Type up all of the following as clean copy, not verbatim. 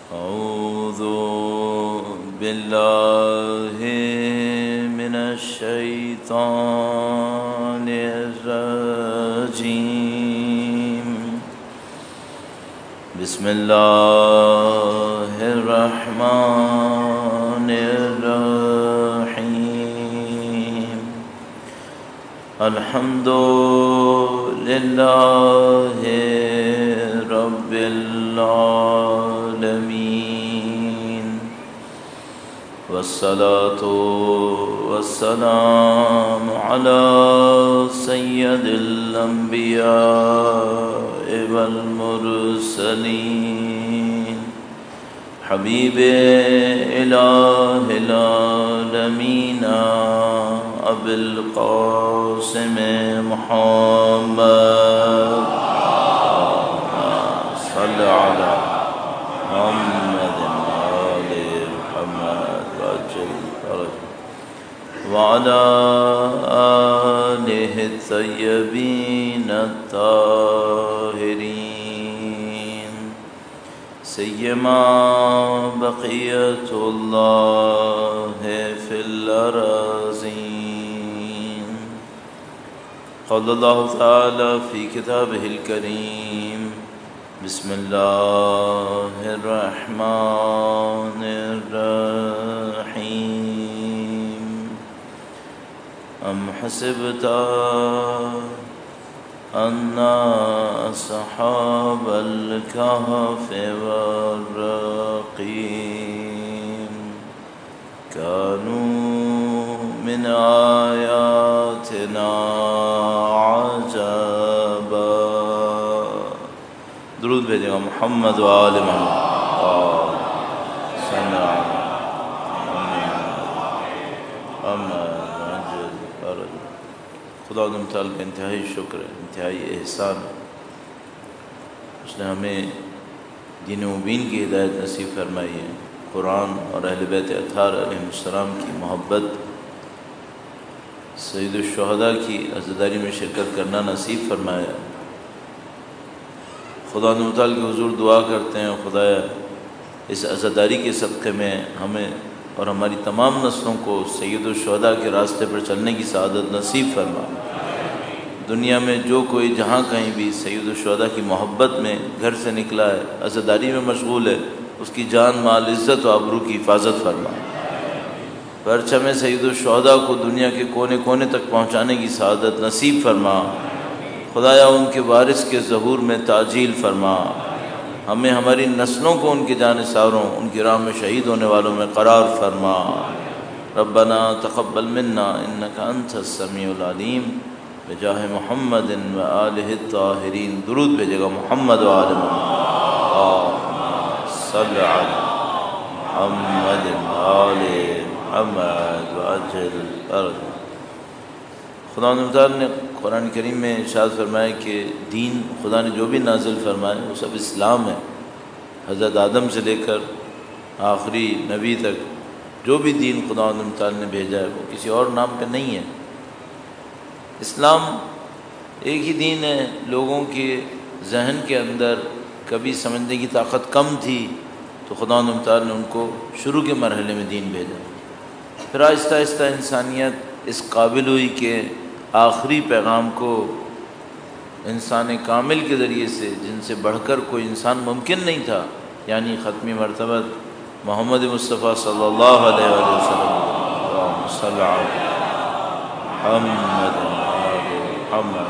أعوذ بالله من الشيطان الرجيم. بسم الله الرحمن الرحيم. الحمد لله رب العالمين، والصلاة والسلام على سيد الأنبياء والمرسلين، حبيب إله العالمين أبي القاسم محمد. صل على محمد وآل محمد وعلى آله الطيبين الطاهرين، سيما بقية الله في الأراضين. قال الله تعالى في كتابه الكريم: بسم الله الرحمن الرحيم. أم حسبت أن أصحاب الكهف والرقيم كانوا من آياتنا عجبا. درود بھیجے گا محمد و آل محمد. خدا تعالیٰ کا انتہائی شکر ہے، انتہائی احسان ہے. اس نے ہمیں دین مبین کی ہدایت نصیب فرمائی ہے، قرآن اور اہل بیت اطہار علیہ السلام کی محبت، سید الشہداء کی عزاداری میں شرکت کرنا نصیب فرمایا. خدا تعالیٰ کے حضور دعا کرتے ہیں، خدایا اس عزاداری کے صدقے میں ہمیں اور ہماری تمام نسلوں کو سید الشہداء کے راستے پر چلنے کی سعادت نصیب فرما. دنیا میں جو کوئی جہاں کہیں بھی سید الشہداء کی محبت میں گھر سے نکلا ہے، عزاداری میں مشغول ہے، اس کی جان مال عزت و آبرو کی حفاظت فرما. پرچم سید الشہداء کو دنیا کے کونے کونے تک پہنچانے کی سعادت نصیب فرما. خدایا ان کے وارث کے ظہور میں تعجیل فرما. ہمیں ہماری نسلوں کو ان کے جانثاروں، ان کی راہ میں شہید ہونے والوں میں قرار فرما. ربنا تقبل منا انک انت السمیع العلیم بجاہ محمد و آلہ الطاہرین. درود بھیجے گا محمد و آل محمد. صلی علی محمد و آل محمد وعجل فرج. خدا تعالیٰ نے قرآن کریم میں ارشاد فرمایا کہ دین خدا نے جو بھی نازل فرمائے وہ سب اسلام ہے. حضرت آدم سے لے کر آخری نبی تک جو بھی دین خدا تعالیٰ نے بھیجا ہے وہ کسی اور نام پہ نہیں ہے. اسلام ایک ہی دین ہے. لوگوں کے ذہن کے اندر کبھی سمجھنے کی طاقت کم تھی تو خدا تعالیٰ نے ان کو شروع کے مرحلے میں دین بھیجا. پھر آہستہ آہستہ انسانیت اس قابل ہوئی کہ آخری پیغام کو انسان کامل کے ذریعے سے، جن سے بڑھ کر کوئی انسان ممکن نہیں تھا، یعنی ختمی مرتبہ محمد مصطفیٰ صلی اللہ علیہ وسلم. صلی اللہ محمد محمد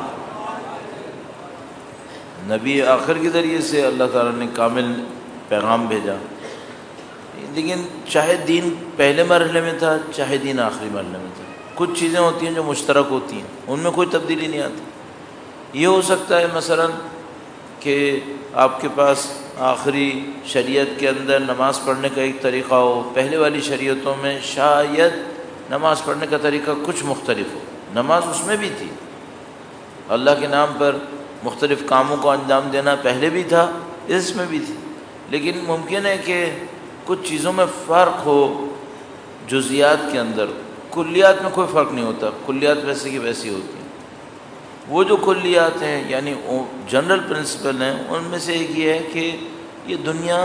نبی آخر کے ذریعے سے اللہ تعالیٰ نے کامل پیغام بھیجا. لیکن چاہے دین پہلے مرحلے میں تھا، چاہے دین آخری مرحلے میں تھا، کچھ چیزیں ہوتی ہیں جو مشترک ہوتی ہیں، ان میں کوئی تبدیلی نہیں آتی. یہ ہو سکتا ہے مثلا کہ آپ کے پاس آخری شریعت کے اندر نماز پڑھنے کا ایک طریقہ ہو، پہلے والی شریعتوں میں شاید نماز پڑھنے کا طریقہ کچھ مختلف ہو. نماز اس میں بھی تھی، اللہ کے نام پر مختلف کاموں کو انجام دینا پہلے بھی تھا، اس میں بھی تھی. لیکن ممکن ہے کہ کچھ چیزوں میں فرق ہو جزیات کے اندر، کلیات میں کوئی فرق نہیں ہوتا، کلیات ویسے کی ویسی ہوتی ہیں. وہ جو کلیات ہیں یعنی جنرل پرنسپل ہیں، ان میں سے ایک یہ ہے کہ یہ دنیا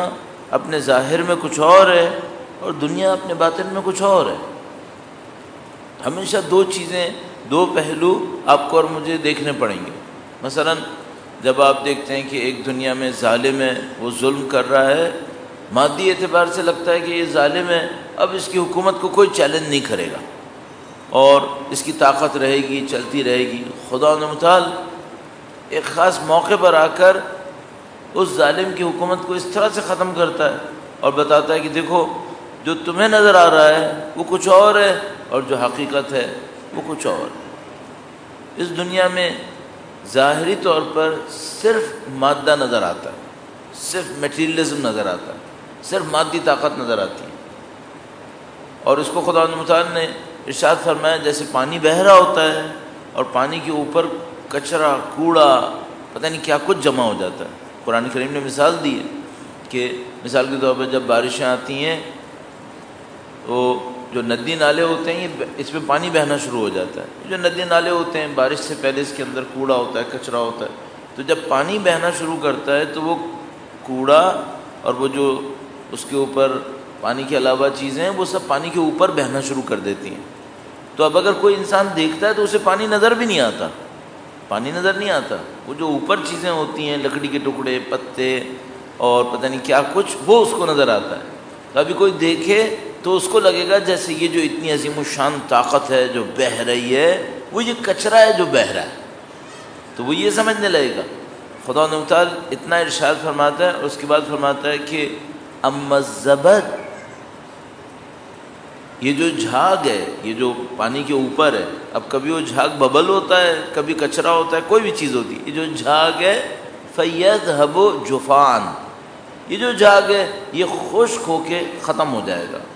اپنے ظاہر میں کچھ اور ہے اور دنیا اپنے باطن میں کچھ اور ہے۔ ہمیشہ دو چیزیں، دو پہلو آپ کو اور مجھے دیکھنے پڑیں گے۔ مثلا جب آپ دیکھتے ہیں کہ ایک دنیا میں ظالم ہے، وہ ظلم کر رہا ہے، مادی اعتبار سے لگتا ہے کہ یہ ظالم ہے، اب اس کی حکومت کو کوئی چیلنج نہیں کرے گا اور اس کی طاقت رہے گی، چلتی رہے گی۔ خدا متعال ایک خاص موقع پر آ کر اس ظالم کی حکومت کو اس طرح سے ختم کرتا ہے اور بتاتا ہے کہ دیکھو جو تمہیں نظر آ رہا ہے وہ کچھ اور ہے اور جو حقیقت ہے وہ کچھ اور ہے۔ اس دنیا میں ظاہری طور پر صرف مادہ نظر آتا ہے، صرف میٹیریلزم نظر آتا ہے، صرف مادی طاقت نظر آتی ہے، اور اس کو خدا متعال نے ارشاد فرمایا جیسے پانی بہہ رہا ہوتا ہے اور پانی کے اوپر کچرا، کوڑا، پتہ نہیں کیا کچھ جمع ہو جاتا ہے۔ قرآن کریم نے مثال دی ہے کہ مثال کے طور پر جب بارشیں آتی ہیں تو جو ندی نالے ہوتے ہیں یہ اس میں پانی بہنا شروع ہو جاتا ہے۔ جو ندی نالے ہوتے ہیں بارش سے پہلے اس کے اندر کوڑا ہوتا ہے، کچرا ہوتا ہے، تو جب پانی بہنا شروع کرتا ہے تو وہ کوڑا اور وہ جو اس کے اوپر پانی کے علاوہ چیزیں ہیں وہ سب پانی کے اوپر بہنا شروع کر دیتی ہیں۔ تو اب اگر کوئی انسان دیکھتا ہے تو اسے پانی نظر بھی نہیں آتا، پانی نظر نہیں آتا، وہ جو اوپر چیزیں ہوتی ہیں لکڑی کے ٹکڑے، پتے اور پتہ نہیں کیا کچھ، وہ اس کو نظر آتا ہے۔ تو ابھی کوئی دیکھے تو اس کو لگے گا جیسے یہ جو اتنی عظیم الشان طاقت ہے جو بہہ رہی ہے وہ یہ کچرا ہے جو بہہ رہا ہے، تو وہ یہ سمجھنے لگے گا۔ خدا تعالیٰ اتنا ارشاد فرماتا ہے اور اس کے بعد فرماتا ہے کہ اما الزبد، یہ جو جھاگ ہے، یہ جو پانی کے اوپر ہے، اب کبھی وہ جھاگ ببل ہوتا ہے، کبھی کچرا ہوتا ہے، کوئی بھی چیز ہوتی ہے، یہ جو جھاگ ہے فَيَذْهَبُ جُفَانٍ، یہ جو جھاگ ہے یہ خشک ہو کے ختم ہو جائے گا۔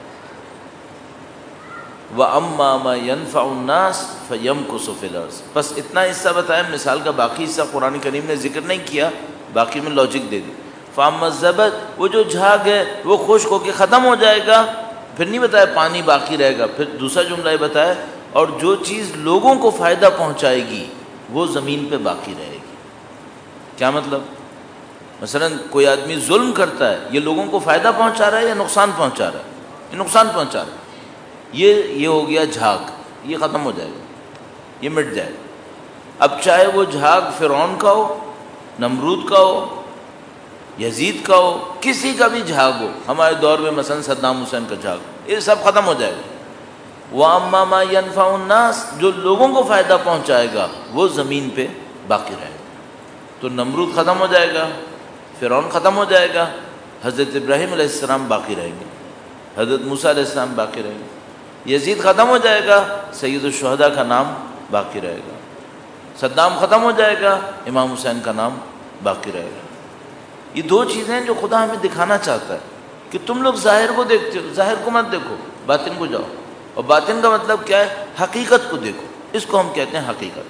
وَأَمَّا مَا يَنْفَعُ النَّاسِ فَيَمْكُثُ فِي الْأَرْضِ، بس اتنا حصہ بتایا، مثال کا باقی حصہ قرآن کریم نے ذکر نہیں کیا، باقی میں لاجک دے دی۔ فَأَمَّا الزَّبَدُ، وہ جو جھاگ ہے وہ خشک ہو کے ختم ہو جائے گا، پھر نہیں بتایا پانی باقی رہے گا، پھر دوسرا جملہ یہ بتایا اور جو چیز لوگوں کو فائدہ پہنچائے گی وہ زمین پہ باقی رہے گی۔ کیا مطلب؟ مثلا کوئی آدمی ظلم کرتا ہے، یہ لوگوں کو فائدہ پہنچا رہا ہے یا نقصان پہنچا رہا ہے؟ یہ نقصان پہنچا رہا ہے۔ یہ ہو گیا جھاگ، یہ ختم ہو جائے گا، یہ مٹ جائے گا۔ اب چاہے وہ جھاگ فرعون کا ہو، نمرود کا ہو، یزید کا ہو، کسی کا بھی جھاگ ہو، ہمارے دور میں مثلا صدام حسین کا جھاگ، یہ سب ختم ہو جائے گا۔ وَأَمَّا مَا يَنْفَعُ النَّاسِ، جو لوگوں کو فائدہ پہنچائے گا وہ زمین پہ باقی رہے گا۔ تو نمرود ختم ہو جائے گا، فرعون ختم ہو جائے گا، حضرت ابراہیم علیہ السلام باقی رہیں گے، حضرت موسیٰ علیہ السلام باقی رہیں گے، یزید ختم ہو جائے گا، سید الشہداء کا نام باقی رہے گا، صدام ختم ہو جائے گا، امام حسین کا نام باقی رہے گا۔ یہ دو چیزیں ہیں جو خدا ہمیں دکھانا چاہتا ہے کہ تم لوگ ظاہر کو دیکھتے ہو، ظاہر کو مت دیکھو، باطن کو جاؤ۔ اور باطن کا مطلب کیا ہے؟ حقیقت کو دیکھو، اس کو ہم کہتے ہیں حقیقت۔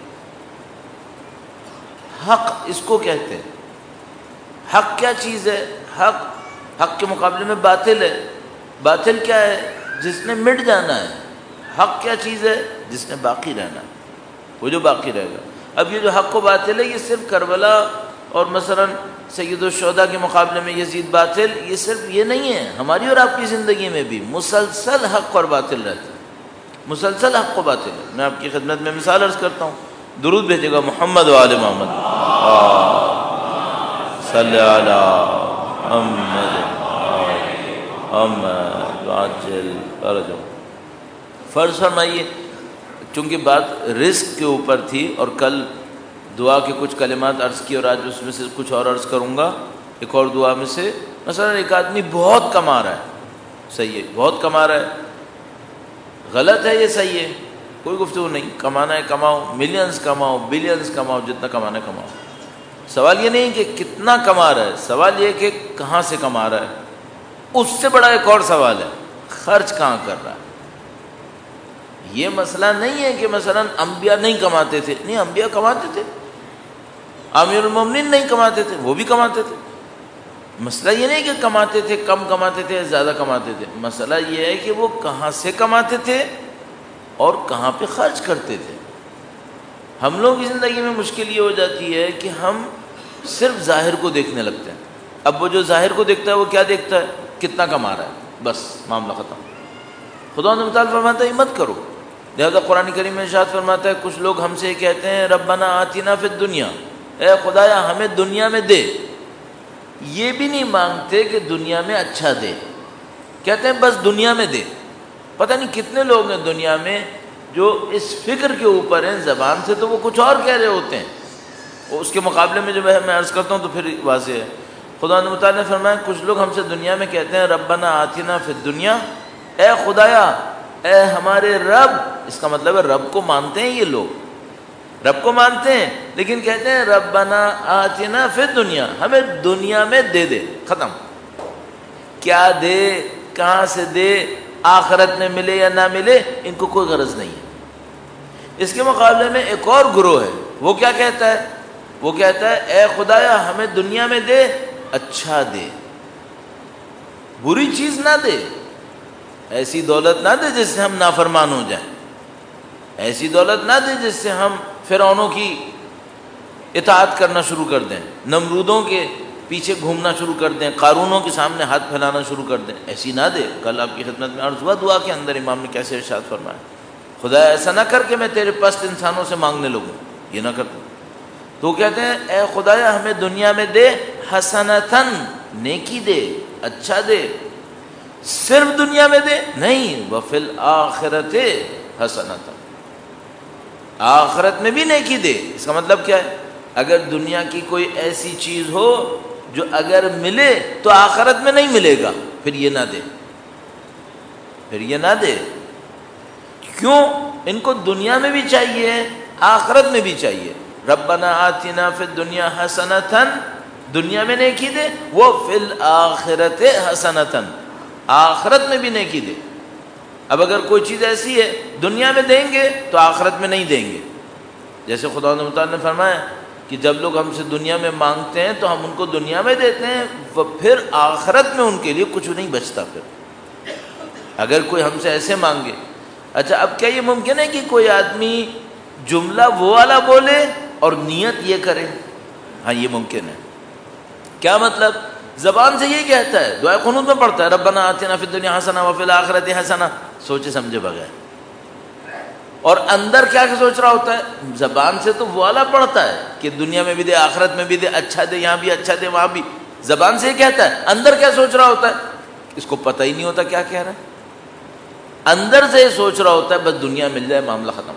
حق اس کو کہتے ہیں۔ حق کیا چیز ہے؟ حق کے مقابلے میں باطل ہے۔ باطل کیا ہے؟ جس نے مٹ جانا ہے۔ حق کیا چیز ہے؟ جس نے باقی رہنا ہے، وہ جو باقی رہے گا۔ اب یہ جو حق و باطل ہے یہ صرف کربلا اور مثلا سید الشہداء کے مقابلے میں یزید باطل، یہ صرف یہ نہیں ہے، ہماری اور آپ کی زندگی میں بھی مسلسل حق اور باطل رہتا ہے، مسلسل حق و باطل ہے۔ میں آپ کی خدمت میں مثال عرض کرتا ہوں، درود بھیجے گا محمد و آل محمد، صلی علی محمد محمد عاجل فرجہ۔ فرض فرمائیے، چونکہ بات رزق کے اوپر تھی اور کل دعا کے کچھ کلمات عرض کی اور آج اس میں سے کچھ اور عرض کروں گا، ایک اور دعا میں سے۔ مثلا ایک آدمی بہت کما رہا ہے، صحیح ہے، بہت کما رہا ہے، غلط ہے یہ، صحیح ہے، کوئی گفتگو نہیں، کمانا ہے کماؤ، ملینز کماؤ، بلینز کماؤ، جتنا کمانا ہے کماؤ۔ سوال یہ نہیں کہ کتنا کما رہا ہے، سوال یہ کہ کہاں سے کما رہا ہے۔ اس سے بڑا ایک اور سوال ہے، خرچ کہاں کر رہا ہے۔ یہ مسئلہ نہیں ہے کہ مثلا انبیاء نہیں کماتے تھے، نہیں، انبیاء کماتے تھے، امیر المومنین نہیں کماتے تھے، وہ بھی کماتے تھے۔ مسئلہ یہ نہیں کہ کماتے تھے، کم کماتے تھے، زیادہ کماتے تھے، مسئلہ یہ ہے کہ وہ کہاں سے کماتے تھے اور کہاں پہ خرچ کرتے تھے۔ ہم لوگوں کی زندگی میں مشکل یہ ہو جاتی ہے کہ ہم صرف ظاہر کو دیکھنے لگتے ہیں، اب وہ جو ظاہر کو دیکھتا ہے وہ کیا دیکھتا ہے؟ کتنا کما رہا ہے، بس معاملہ ختم۔ خدا متعال فرماتا ہے یہ مت کرو۔ لہذا قرآن کریم میں ارشاد فرماتا ہے کچھ لوگ ہم سے کہتے ہیں ربنا آتنا فی الدنیا، اے خدایا ہمیں دنیا میں دے۔ یہ بھی نہیں مانگتے کہ دنیا میں اچھا دے، کہتے ہیں بس دنیا میں دے۔ پتہ نہیں کتنے لوگ ہیں دنیا میں جو اس فکر کے اوپر ہیں، زبان سے تو وہ کچھ اور کہہ رہے ہوتے ہیں، اس کے مقابلے میں جب میں عرض کرتا ہوں تو پھر واضح ہے۔ خدا متعال نے فرمایا کچھ لوگ ہم سے دنیا میں کہتے ہیں ربنا آتنا فی الدنیا، اے خدایا اے ہمارے رب۔ اس کا مطلب ہے رب کو مانتے ہیں یہ لوگ، رب کو مانتے ہیں لیکن کہتے ہیں ربنا آتنا فی الدنیا، ہمیں دنیا میں دے دے، ختم۔ کیا دے، کہاں سے دے، آخرت میں ملے یا نہ ملے، ان کو کوئی غرض نہیں ہے۔ اس کے مقابلے میں ایک اور گروہ ہے، وہ کیا کہتا ہے؟ وہ کہتا ہے اے خدایا ہمیں دنیا میں دے، اچھا دے، بری چیز نہ دے، ایسی دولت نہ دے جس سے ہم نافرمان ہو جائیں، ایسی دولت نہ دے جس سے ہم فرعونوں کی اطاعت کرنا شروع کر دیں، نمرودوں کے پیچھے گھومنا شروع کر دیں، قارونوں کے سامنے ہاتھ پھیلانا شروع کر دیں، ایسی نہ دے۔ کل آپ کی خدمت میں عرض ہوا دعا کے اندر امام نے کیسے ارشاد فرمایا، خدا ایسا نہ کر کہ میں تیرے پست انسانوں سے مانگنے لگوں، یہ نہ کرتا۔ تو کہتے ہیں اے خدایا ہمیں دنیا میں دے حسنتن، نیکی دے، اچھا دے۔ صرف دنیا میں دے نہیں، وفی الآخرت حسنتن، آخرت میں بھی نیکی دے۔ اس کا مطلب کیا ہے؟ اگر دنیا کی کوئی ایسی چیز ہو جو اگر ملے تو آخرت میں نہیں ملے گا، پھر یہ نہ دے، پھر یہ نہ دے۔ کیوں؟ ان کو دنیا میں بھی چاہیے، آخرت میں بھی چاہیے۔ ربنا آتنا فی الدنیا حسنتن، دنیا میں نیکی دے، وفی الآخرت حسنتن، آخرت میں بھی نیکی دے۔ اب اگر کوئی چیز ایسی ہے دنیا میں دیں گے تو آخرت میں نہیں دیں گے، جیسے خدا نے فرمایا کہ جب لوگ ہم سے دنیا میں مانگتے ہیں تو ہم ان کو دنیا میں دیتے ہیں، پھر آخرت میں ان کے لیے کچھ نہیں بچتا۔ پھر اگر کوئی ہم سے ایسے مانگے، اچھا اب کیا یہ ممکن ہے کہ کوئی آدمی جملہ وہ والا بولے اور نیت یہ کرے؟ ہاں یہ ممکن ہے۔ کیا مطلب؟ زبان سے یہ کہتا ہے، دعائے قنوت میں پڑھتا ہے ربنا آتنا فی الدنیا حسنہ وفی الآخرۃ حسنہ، سوچے سمجھے بغیر، اور اندر کیا سوچ رہا ہوتا ہے؟ زبان سے تو وہ والا پڑھتا ہے کہ دنیا میں بھی دے، آخرت میں بھی دے، اچھا دے، یہاں بھی اچھا دے، وہاں بھی، زبان سے یہ کہتا ہے، اندر کیا سوچ رہا ہوتا ہے اس کو پتہ ہی نہیں ہوتا کیا کہہ رہا ہے۔ اندر سے یہ سوچ رہا ہوتا ہے بس دنیا مل جائے معاملہ ختم۔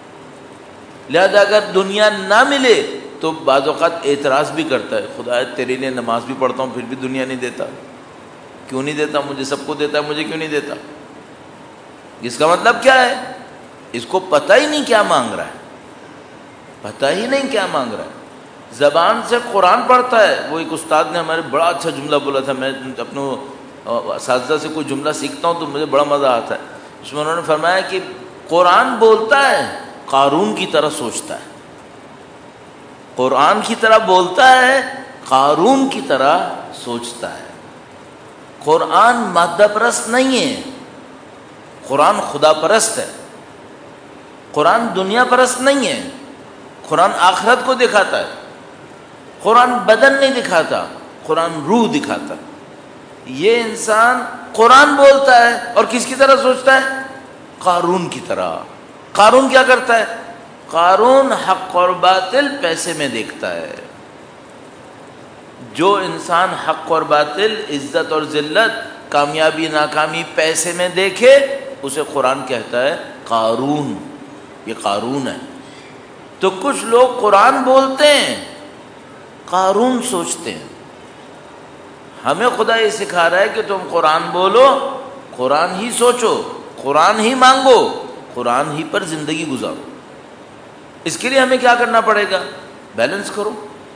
لہذا اگر دنیا نہ ملے تو بعض اوقات اعتراض بھی کرتا ہے، خدا تیرے لیے نماز بھی پڑھتا ہوں پھر بھی دنیا نہیں دیتا، کیوں نہیں دیتا؟ مجھے سب کو دیتا ہے، مجھے کیوں نہیں دیتا؟ اس کا مطلب کیا ہے؟ اس کو پتہ ہی نہیں کیا مانگ رہا ہے، پتہ ہی نہیں کیا مانگ رہا ہے۔ زبان سے قرآن پڑھتا ہے۔ وہ ایک استاد نے ہمارے بڑا اچھا جملہ بولا تھا، میں اپنے اساتذہ سے کوئی جملہ سیکھتا ہوں تو مجھے بڑا مزہ آتا ہے۔ اس میں انہوں نے فرمایا کہ قرآن بولتا ہے قارون کی طرح سوچتا ہے، قرآن کی طرح بولتا ہے، قارون کی طرح سوچتا ہے۔ قرآن مادہ پرست نہیں ہے، قرآن خدا پرست ہے۔ قرآن دنیا پرست نہیں ہے، قرآن آخرت کو دکھاتا ہے۔ قرآن بدن نہیں دکھاتا، قرآن روح دکھاتا ہے۔ یہ انسان قرآن بولتا ہے اور کس کی طرح سوچتا ہے؟ قارون کی طرح۔ قارون کیا کرتا ہے؟ قارون حق اور باطل پیسے میں دیکھتا ہے۔ جو انسان حق اور باطل، عزت اور ذلت، کامیابی ناکامی پیسے میں دیکھے اسے قرآن کہتا ہے قارون، یہ قارون ہے۔ تو کچھ لوگ قرآن بولتے ہیں، قارون سوچتے ہیں۔ ہمیں خدا یہ سکھا رہا ہے کہ تم قرآن بولو، قرآن ہی سوچو، قرآن ہی مانگو، قرآن ہی پر زندگی گزارو۔ اس کے لیے ہمیں کیا کرنا پڑے گا؟ بیلنس کرو،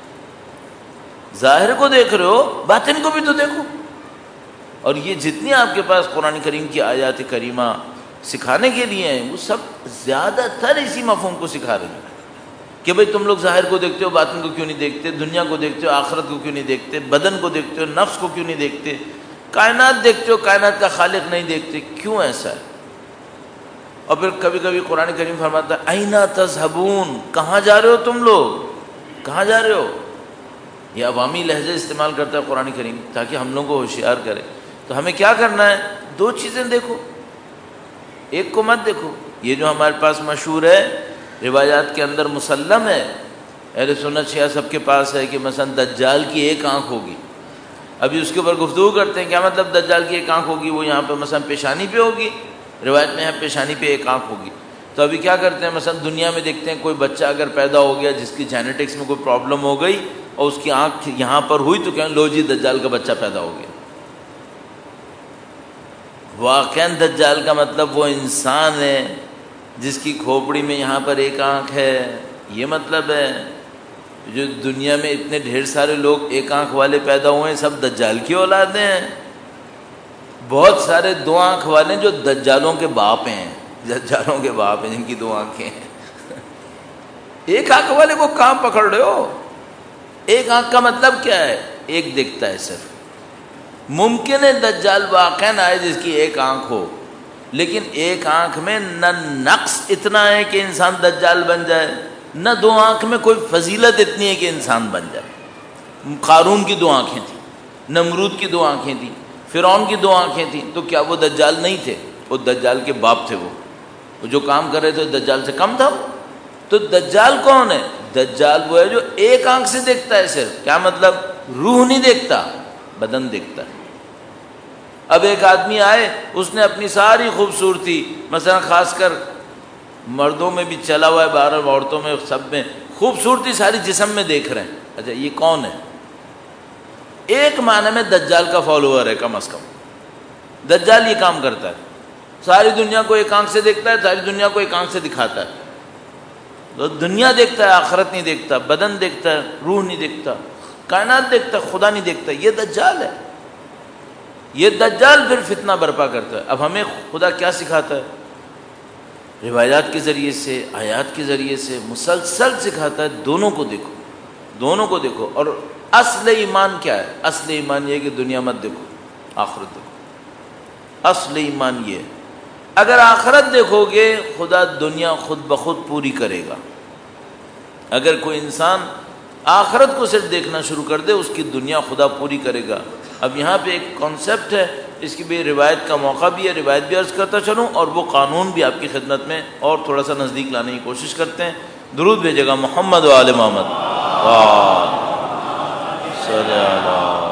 ظاہر کو دیکھ رہے ہو، باطن کو بھی تو دیکھو۔ اور یہ جتنی آپ کے پاس قرآن کریم کی آیات کریمہ سکھانے کے لیے ہیں وہ سب زیادہ تر اسی مفہوم کو سکھا رہی ہیں کہ بھئی تم لوگ ظاہر کو دیکھتے ہو، باطن کو کیوں نہیں دیکھتے؟ دنیا کو دیکھتے ہو، آخرت کو کیوں نہیں دیکھتے؟ بدن کو دیکھتے ہو، نفس کو کیوں نہیں دیکھتے؟ کائنات دیکھتے ہو، کائنات کا خالق نہیں دیکھتے، کیوں ایسا ہے؟ اور پھر کبھی کبھی قرآن کریم فرماتا ہے اینا تذہبون، کہاں جا رہے ہو تم لوگ، کہاں جا رہے ہو؟ یہ عوامی لہجہ استعمال کرتا ہے قرآن کریم تاکہ ہم لوگوں کو ہوشیار کرے. تو ہمیں کیا کرنا ہے؟ دو چیزیں دیکھو، ایک کو مت دیکھو. یہ جو ہمارے پاس مشہور ہے، روایات کے اندر مسلم ہے، اہل سنت شیعہ سب کے پاس ہے کہ مثلا دجال کی ایک آنکھ ہوگی. ابھی اس کے اوپر گفتگو کرتے ہیں، کیا مطلب دجال کی ایک آنکھ ہوگی؟ وہ یہاں پہ مثلا پیشانی پہ ہوگی، روایت میں ہے پیشانی پہ ایک آنکھ ہوگی. تو ابھی کیا کرتے ہیں، مثلا دنیا میں دیکھتے ہیں کوئی بچہ اگر پیدا ہو گیا جس کی جینیٹکس میں کوئی پرابلم ہو گئی اور اس کی آنکھ یہاں پر ہوئی تو کہیں لو جی دجال کا بچہ پیدا ہو گیا. واقعاً دجال کا مطلب وہ انسان ہے جس کی کھوپڑی میں یہاں پر ایک آنکھ ہے، یہ مطلب ہے. جو دنیا میں اتنے ڈھیر سارے لوگ ایک آنکھ والے پیدا ہوئے ہیں سب دجال کی اولادیں ہیں. بہت سارے دو آنکھ والے جو دجالوں کے باپ ہیں، دجالوں کے باپ ہیں جن کی دو آنکھیں ہیں. ایک آنکھ والے کو کہاں پکڑ رہے ہو؟ ایک آنکھ کا مطلب کیا ہے؟ ایک دیکھتا ہے صرف. ممکن ہے دجال واقعاً آئے جس کی ایک آنکھ ہو، لیکن ایک آنکھ میں نہ نقص اتنا ہے کہ انسان دجال بن جائے، نہ دو آنکھ میں کوئی فضیلت اتنی ہے کہ انسان بن جائے. قارون کی دو آنکھیں تھیں، نمرود کی دو آنکھیں تھیں، فرعون کی دو آنکھیں تھیں، تو کیا وہ دجال نہیں تھے؟ وہ دجال کے باپ تھے. وہ جو کام کر رہے تھے دجال سے کم تھا. تو دجال کون ہے؟ دجال وہ ہے جو ایک آنکھ سے دیکھتا ہے صرف. کیا مطلب؟ روح نہیں دیکھتا، بدن دیکھتا ہے. اب ایک آدمی آئے، اس نے اپنی ساری خوبصورتی، مثلا خاص کر مردوں میں بھی چلا ہوا ہے، باہر عورتوں میں سب میں خوبصورتی ساری جسم میں دیکھ رہے ہیں. اچھا یہ کون ہے؟ ایک معنی میں دجال کا فالوور ہے کم از کم. دجال یہ کام کرتا ہے، ساری دنیا کو ایک آنکھ سے دیکھتا ہے، ساری دنیا کو ایک آنکھ سے دکھاتا ہے. تو دنیا دیکھتا ہے، آخرت نہیں دیکھتا، بدن دیکھتا ہے، روح نہیں دیکھتا، کائنات دیکھتا ہے، خدا نہیں دیکھتا. یہ دجال ہے. یہ دجال پھر فتنہ برپا کرتا ہے. اب ہمیں خدا کیا سکھاتا ہے؟ روایات کے ذریعے سے، آیات کے ذریعے سے مسلسل سکھاتا ہے دونوں کو دیکھو، دونوں کو دیکھو. اور اصل ایمان کیا ہے؟ اصل ایمان یہ ہے کہ دنیا مت دیکھو، آخرت دیکھو. اصل ایمان یہ ہے. اگر آخرت دیکھو گے خدا دنیا خود بخود پوری کرے گا. اگر کوئی انسان آخرت کو صرف دیکھنا شروع کر دے اس کی دنیا خدا پوری کرے گا. اب یہاں پہ ایک کانسیپٹ ہے، اس کی بھی روایت کا موقع بھی ہے، روایت بھی عرض کرتا چلوں اور وہ قانون بھی آپ کی خدمت میں اور تھوڑا سا نزدیک لانے کی کوشش کرتے ہیں. درود بھیجے گا محمد و آل محمد. صلی اللہ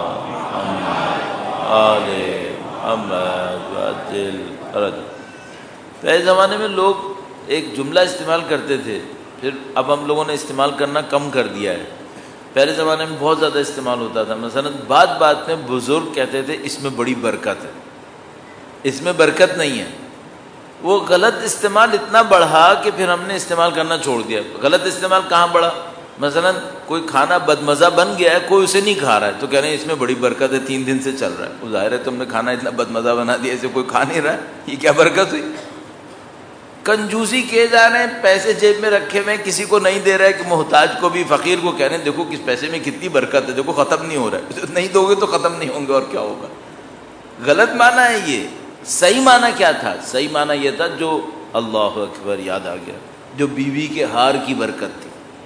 آل محمد وعجل فرج. پہلے زمانے میں لوگ ایک جملہ استعمال کرتے تھے، پھر اب ہم لوگوں نے استعمال کرنا کم کر دیا ہے. پہلے زمانے میں بہت زیادہ استعمال ہوتا تھا. مثلا بات بات میں بزرگ کہتے تھے اس میں بڑی برکت ہے، اس میں برکت نہیں ہے. وہ غلط استعمال اتنا بڑھا کہ پھر ہم نے استعمال کرنا چھوڑ دیا. غلط استعمال کہاں بڑھا؟ مثلا کوئی کھانا بدمزہ بن گیا ہے، کوئی اسے نہیں کھا رہا ہے تو کہہ رہے ہیں اس میں بڑی برکت ہے، 3 دن سے چل رہا ہے. وہ ظاہر ہے تم نے کھانا اتنا بدمزہ بنا دیا اسے کوئی کھا نہیں رہا ہے، یہ کیا برکت ہوئی؟ کنجوسی کیے جا رہے ہیں، پیسے جیب میں رکھے ہوئے کسی کو نہیں دے رہے، کہ محتاج کو بھی، فقیر کو کہہ رہے ہیں دیکھو کس پیسے میں کتنی برکت ہے، دیکھو ختم نہیں ہو رہا ہے. نہیں دو گے تو ختم نہیں ہوں گے اور کیا ہوگا. غلط معنی ہے یہ. صحیح معنی کیا تھا؟ صحیح معنی یہ تھا جو اللہ اکبر یاد آ گیا، جو بیوی کے ہار کی برکت تھی.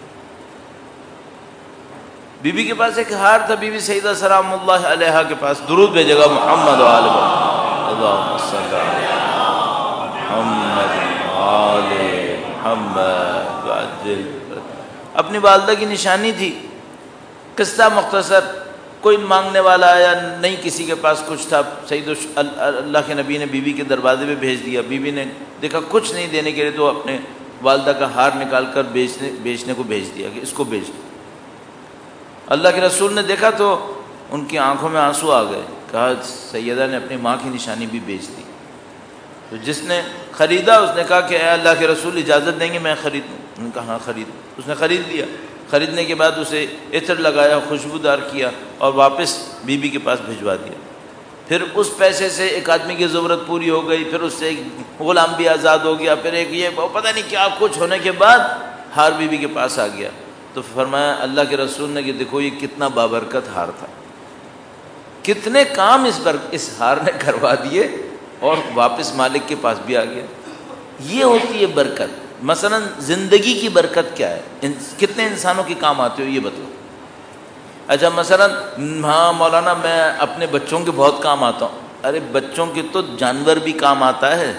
بی بی کے پاس ایک ہار تھا، بی بی سیدہ سلام اللہ علیہا کے پاس. درود بھیجے گا محمد و آل اللہم صلی علی محمد آل محمد وعجل. اپنی والدہ کی نشانی تھی. قصہ مختصر، کوئی مانگنے والا آیا نہیں، کسی کے پاس کچھ تھا، سید اللہ کے نبی نے بی بی کے دروازے پہ بھیج دیا. بی بی نے دیکھا کچھ نہیں دینے کے لیے تو اپنے والدہ کا ہار نکال کر بیچنے کو بھیج دیا کہ اس کو بیچ دو. اللہ کے رسول نے دیکھا تو ان کی آنکھوں میں آنسو آ گئے. کہا سیدہ نے اپنی ماں کی نشانی بھی بیچ دی. تو جس نے خریدا اس نے کہا کہ اے اللہ کے رسول اجازت دیں گے میں خریدوں؟ انہوں نے کہا ہاں خرید. اس نے خرید لیا. خریدنے کے بعد اسے عطر لگایا، خوشبودار کیا اور واپس بی بی کے پاس بھجوا دیا. پھر اس پیسے سے ایک آدمی کی ضرورت پوری ہو گئی، پھر اس سے ایک غلام بھی آزاد ہو گیا، پھر ایک یہ پتہ نہیں کیا کچھ ہونے کے بعد ہار بی بی کے پاس آ گیا. تو فرمایا اللہ کے رسول نے کہ دیکھو یہ کتنا بابرکت ہار تھا، کتنے کام اس ہار نے کروا دیے اور واپس مالک کے پاس بھی آ گیا. یہ ہوتی ہے برکت. مثلا زندگی کی برکت کیا ہے؟ کتنے انسانوں کے کام آتے ہو یہ بتاؤ. اچھا مثلا ہاں مولانا میں اپنے بچوں کے بہت کام آتا ہوں. ارے بچوں کے تو جانور بھی کام آتا ہے.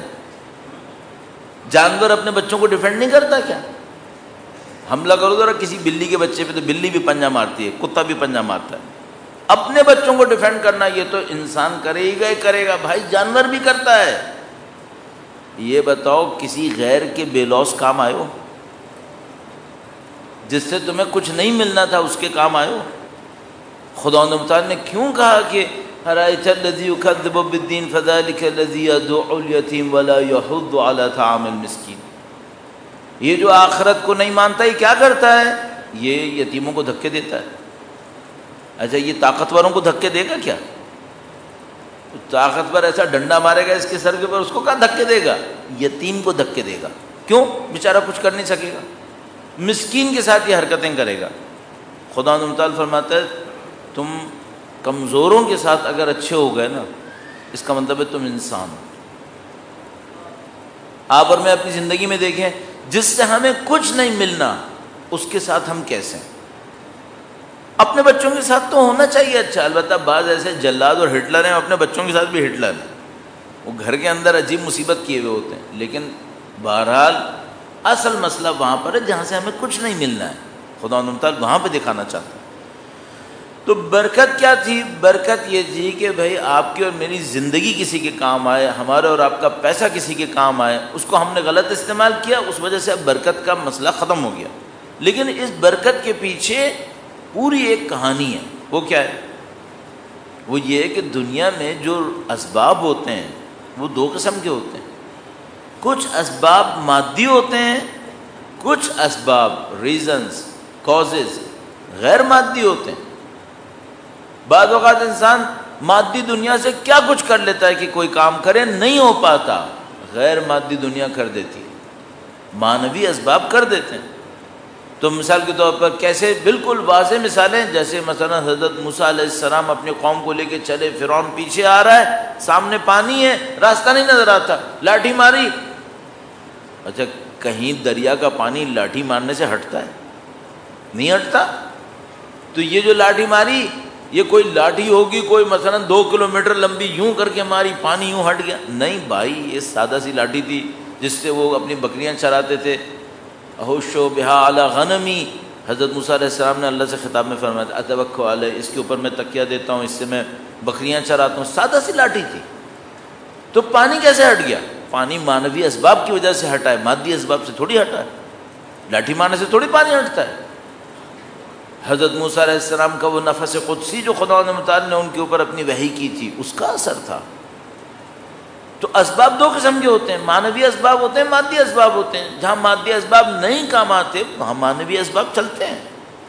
جانور اپنے بچوں کو ڈیفینڈ نہیں کرتا کیا؟ حملہ کرو ذرا کسی بلی کے بچے پہ تو بلی بھی پنجہ مارتی ہے، کتا بھی پنجہ مارتا ہے. اپنے بچوں کو ڈیفینڈ کرنا یہ تو انسان کرے گا ہی کرے گا بھائی، جانور بھی کرتا ہے. یہ بتاؤ کسی غیر کے بے لوس کام آئے ہو؟ جس سے تمہیں کچھ نہیں ملنا تھا اس کے کام آئے ہو؟ خداوند متعال نے کیوں کہا کہ أَرَأَيْتَ الَّذِي يُكَذِّبُ بِالدِّينِ فَذَلِكَ الَّذِي يَدُعُّ الْيَتِيمَ وَلَا يَحُضُّ عَلَى طَعَامِ الْمِسْكِينِ. یہ جو آخرت کو نہیں مانتا یہ کیا کرتا ہے؟ یہ یتیموں کو دھکے دیتا ہے. اچھا یہ طاقتوروں کو دھکے دے گا کیا؟ طاقتور ایسا ڈنڈا مارے گا اس کے سر کے اوپر، اس کو کہاں دھکے دے گا؟ یتیم کو دھکے دے گا. کیوں؟ بیچارہ کچھ کر نہیں سکے گا، مسکین کے ساتھ یہ حرکتیں کرے گا. خدا متعال فرماتا ہے تم کمزوروں کے ساتھ اگر اچھے ہو گئے نا، اس کا مطلب ہے تم انسان ہو. آپ اور میں اپنی زندگی میں دیکھیں، جس سے ہمیں کچھ نہیں ملنا اس کے ساتھ ہم کیسے ہیں. اپنے بچوں کے ساتھ تو ہونا چاہیے اچھا. البتہ بعض ایسے جلاد اور ہٹلر ہیں، اپنے بچوں کے ساتھ بھی ہٹلر ہیں، وہ گھر کے اندر عجیب مصیبت کیے ہوئے ہوتے ہیں. لیکن بہرحال اصل مسئلہ وہاں پر ہے جہاں سے ہمیں کچھ نہیں ملنا ہے. خدا تعالیٰ وہاں پہ دکھانا چاہتا ہے. تو برکت کیا تھی؟ برکت یہ تھی کہ بھائی آپ کی اور میری زندگی کسی کے کام آئے، ہمارا اور آپ کا پیسہ کسی کے کام آئے. اس کو ہم نے غلط استعمال کیا، اس وجہ سے اب برکت کا مسئلہ ختم ہو گیا. لیکن اس برکت کے پیچھے پوری ایک کہانی ہے. وہ کیا ہے؟ وہ یہ ہے کہ دنیا میں جو اسباب ہوتے ہیں وہ دو قسم کے ہوتے ہیں. کچھ اسباب مادی ہوتے ہیں، کچھ اسباب ریزنز کازز غیر مادی ہوتے ہیں. بعض اوقات انسان مادی دنیا سے کیا کچھ کر لیتا ہے کہ کوئی کام کرے نہیں ہو پاتا، غیر مادی دنیا کر دیتی ہے، مانوی اسباب کر دیتے ہیں. تو مثال کے طور پر کیسے؟ بالکل واضح مثالیں، جیسے مثلا حضرت موسیٰ علیہ السلام اپنی قوم کو لے کے چلے، فرعون پیچھے آ رہا ہے، سامنے پانی ہے، راستہ نہیں نظر آتا، لاٹھی ماری. اچھا کہیں دریا کا پانی لاٹھی مارنے سے ہٹتا ہے؟ نہیں ہٹتا. تو یہ جو لاٹھی ماری یہ کوئی لاٹھی ہوگی کوئی مثلا 2 کلومیٹر لمبی، یوں کر کے ماری، پانی یوں ہٹ گیا؟ نہیں بھائی، یہ سادہ سی لاٹھی تھی جس سے وہ اپنی بکریاں چراتے تھے. احوشو بہا علی غنمی، حضرت موسیٰ علیہ السلام نے اللہ سے خطاب میں فرمایا اتوکل علیہ، اس کے اوپر میں تکیہ دیتا ہوں، اس سے میں بکریاں چراتا ہوں. سادہ سی لاٹھی تھی. تو پانی کیسے ہٹ گیا؟ پانی مانوی اسباب کی وجہ سے ہٹا ہے، مادی اسباب سے تھوڑی ہٹا ہے. لاٹھی مارنے سے تھوڑی پانی ہٹتا ہے. حضرت موسیٰ علیہ السلام کا وہ نفس قدسی جو خدا متعال نے ان کے اوپر اپنی وحی کی تھی، اس کا اثر تھا. تو اسباب دو قسم کے ہوتے ہیں، مانوی اسباب ہوتے ہیں، مادی اسباب ہوتے ہیں. جہاں مادی اسباب نہیں کام آتے وہاں مانوی اسباب چلتے ہیں.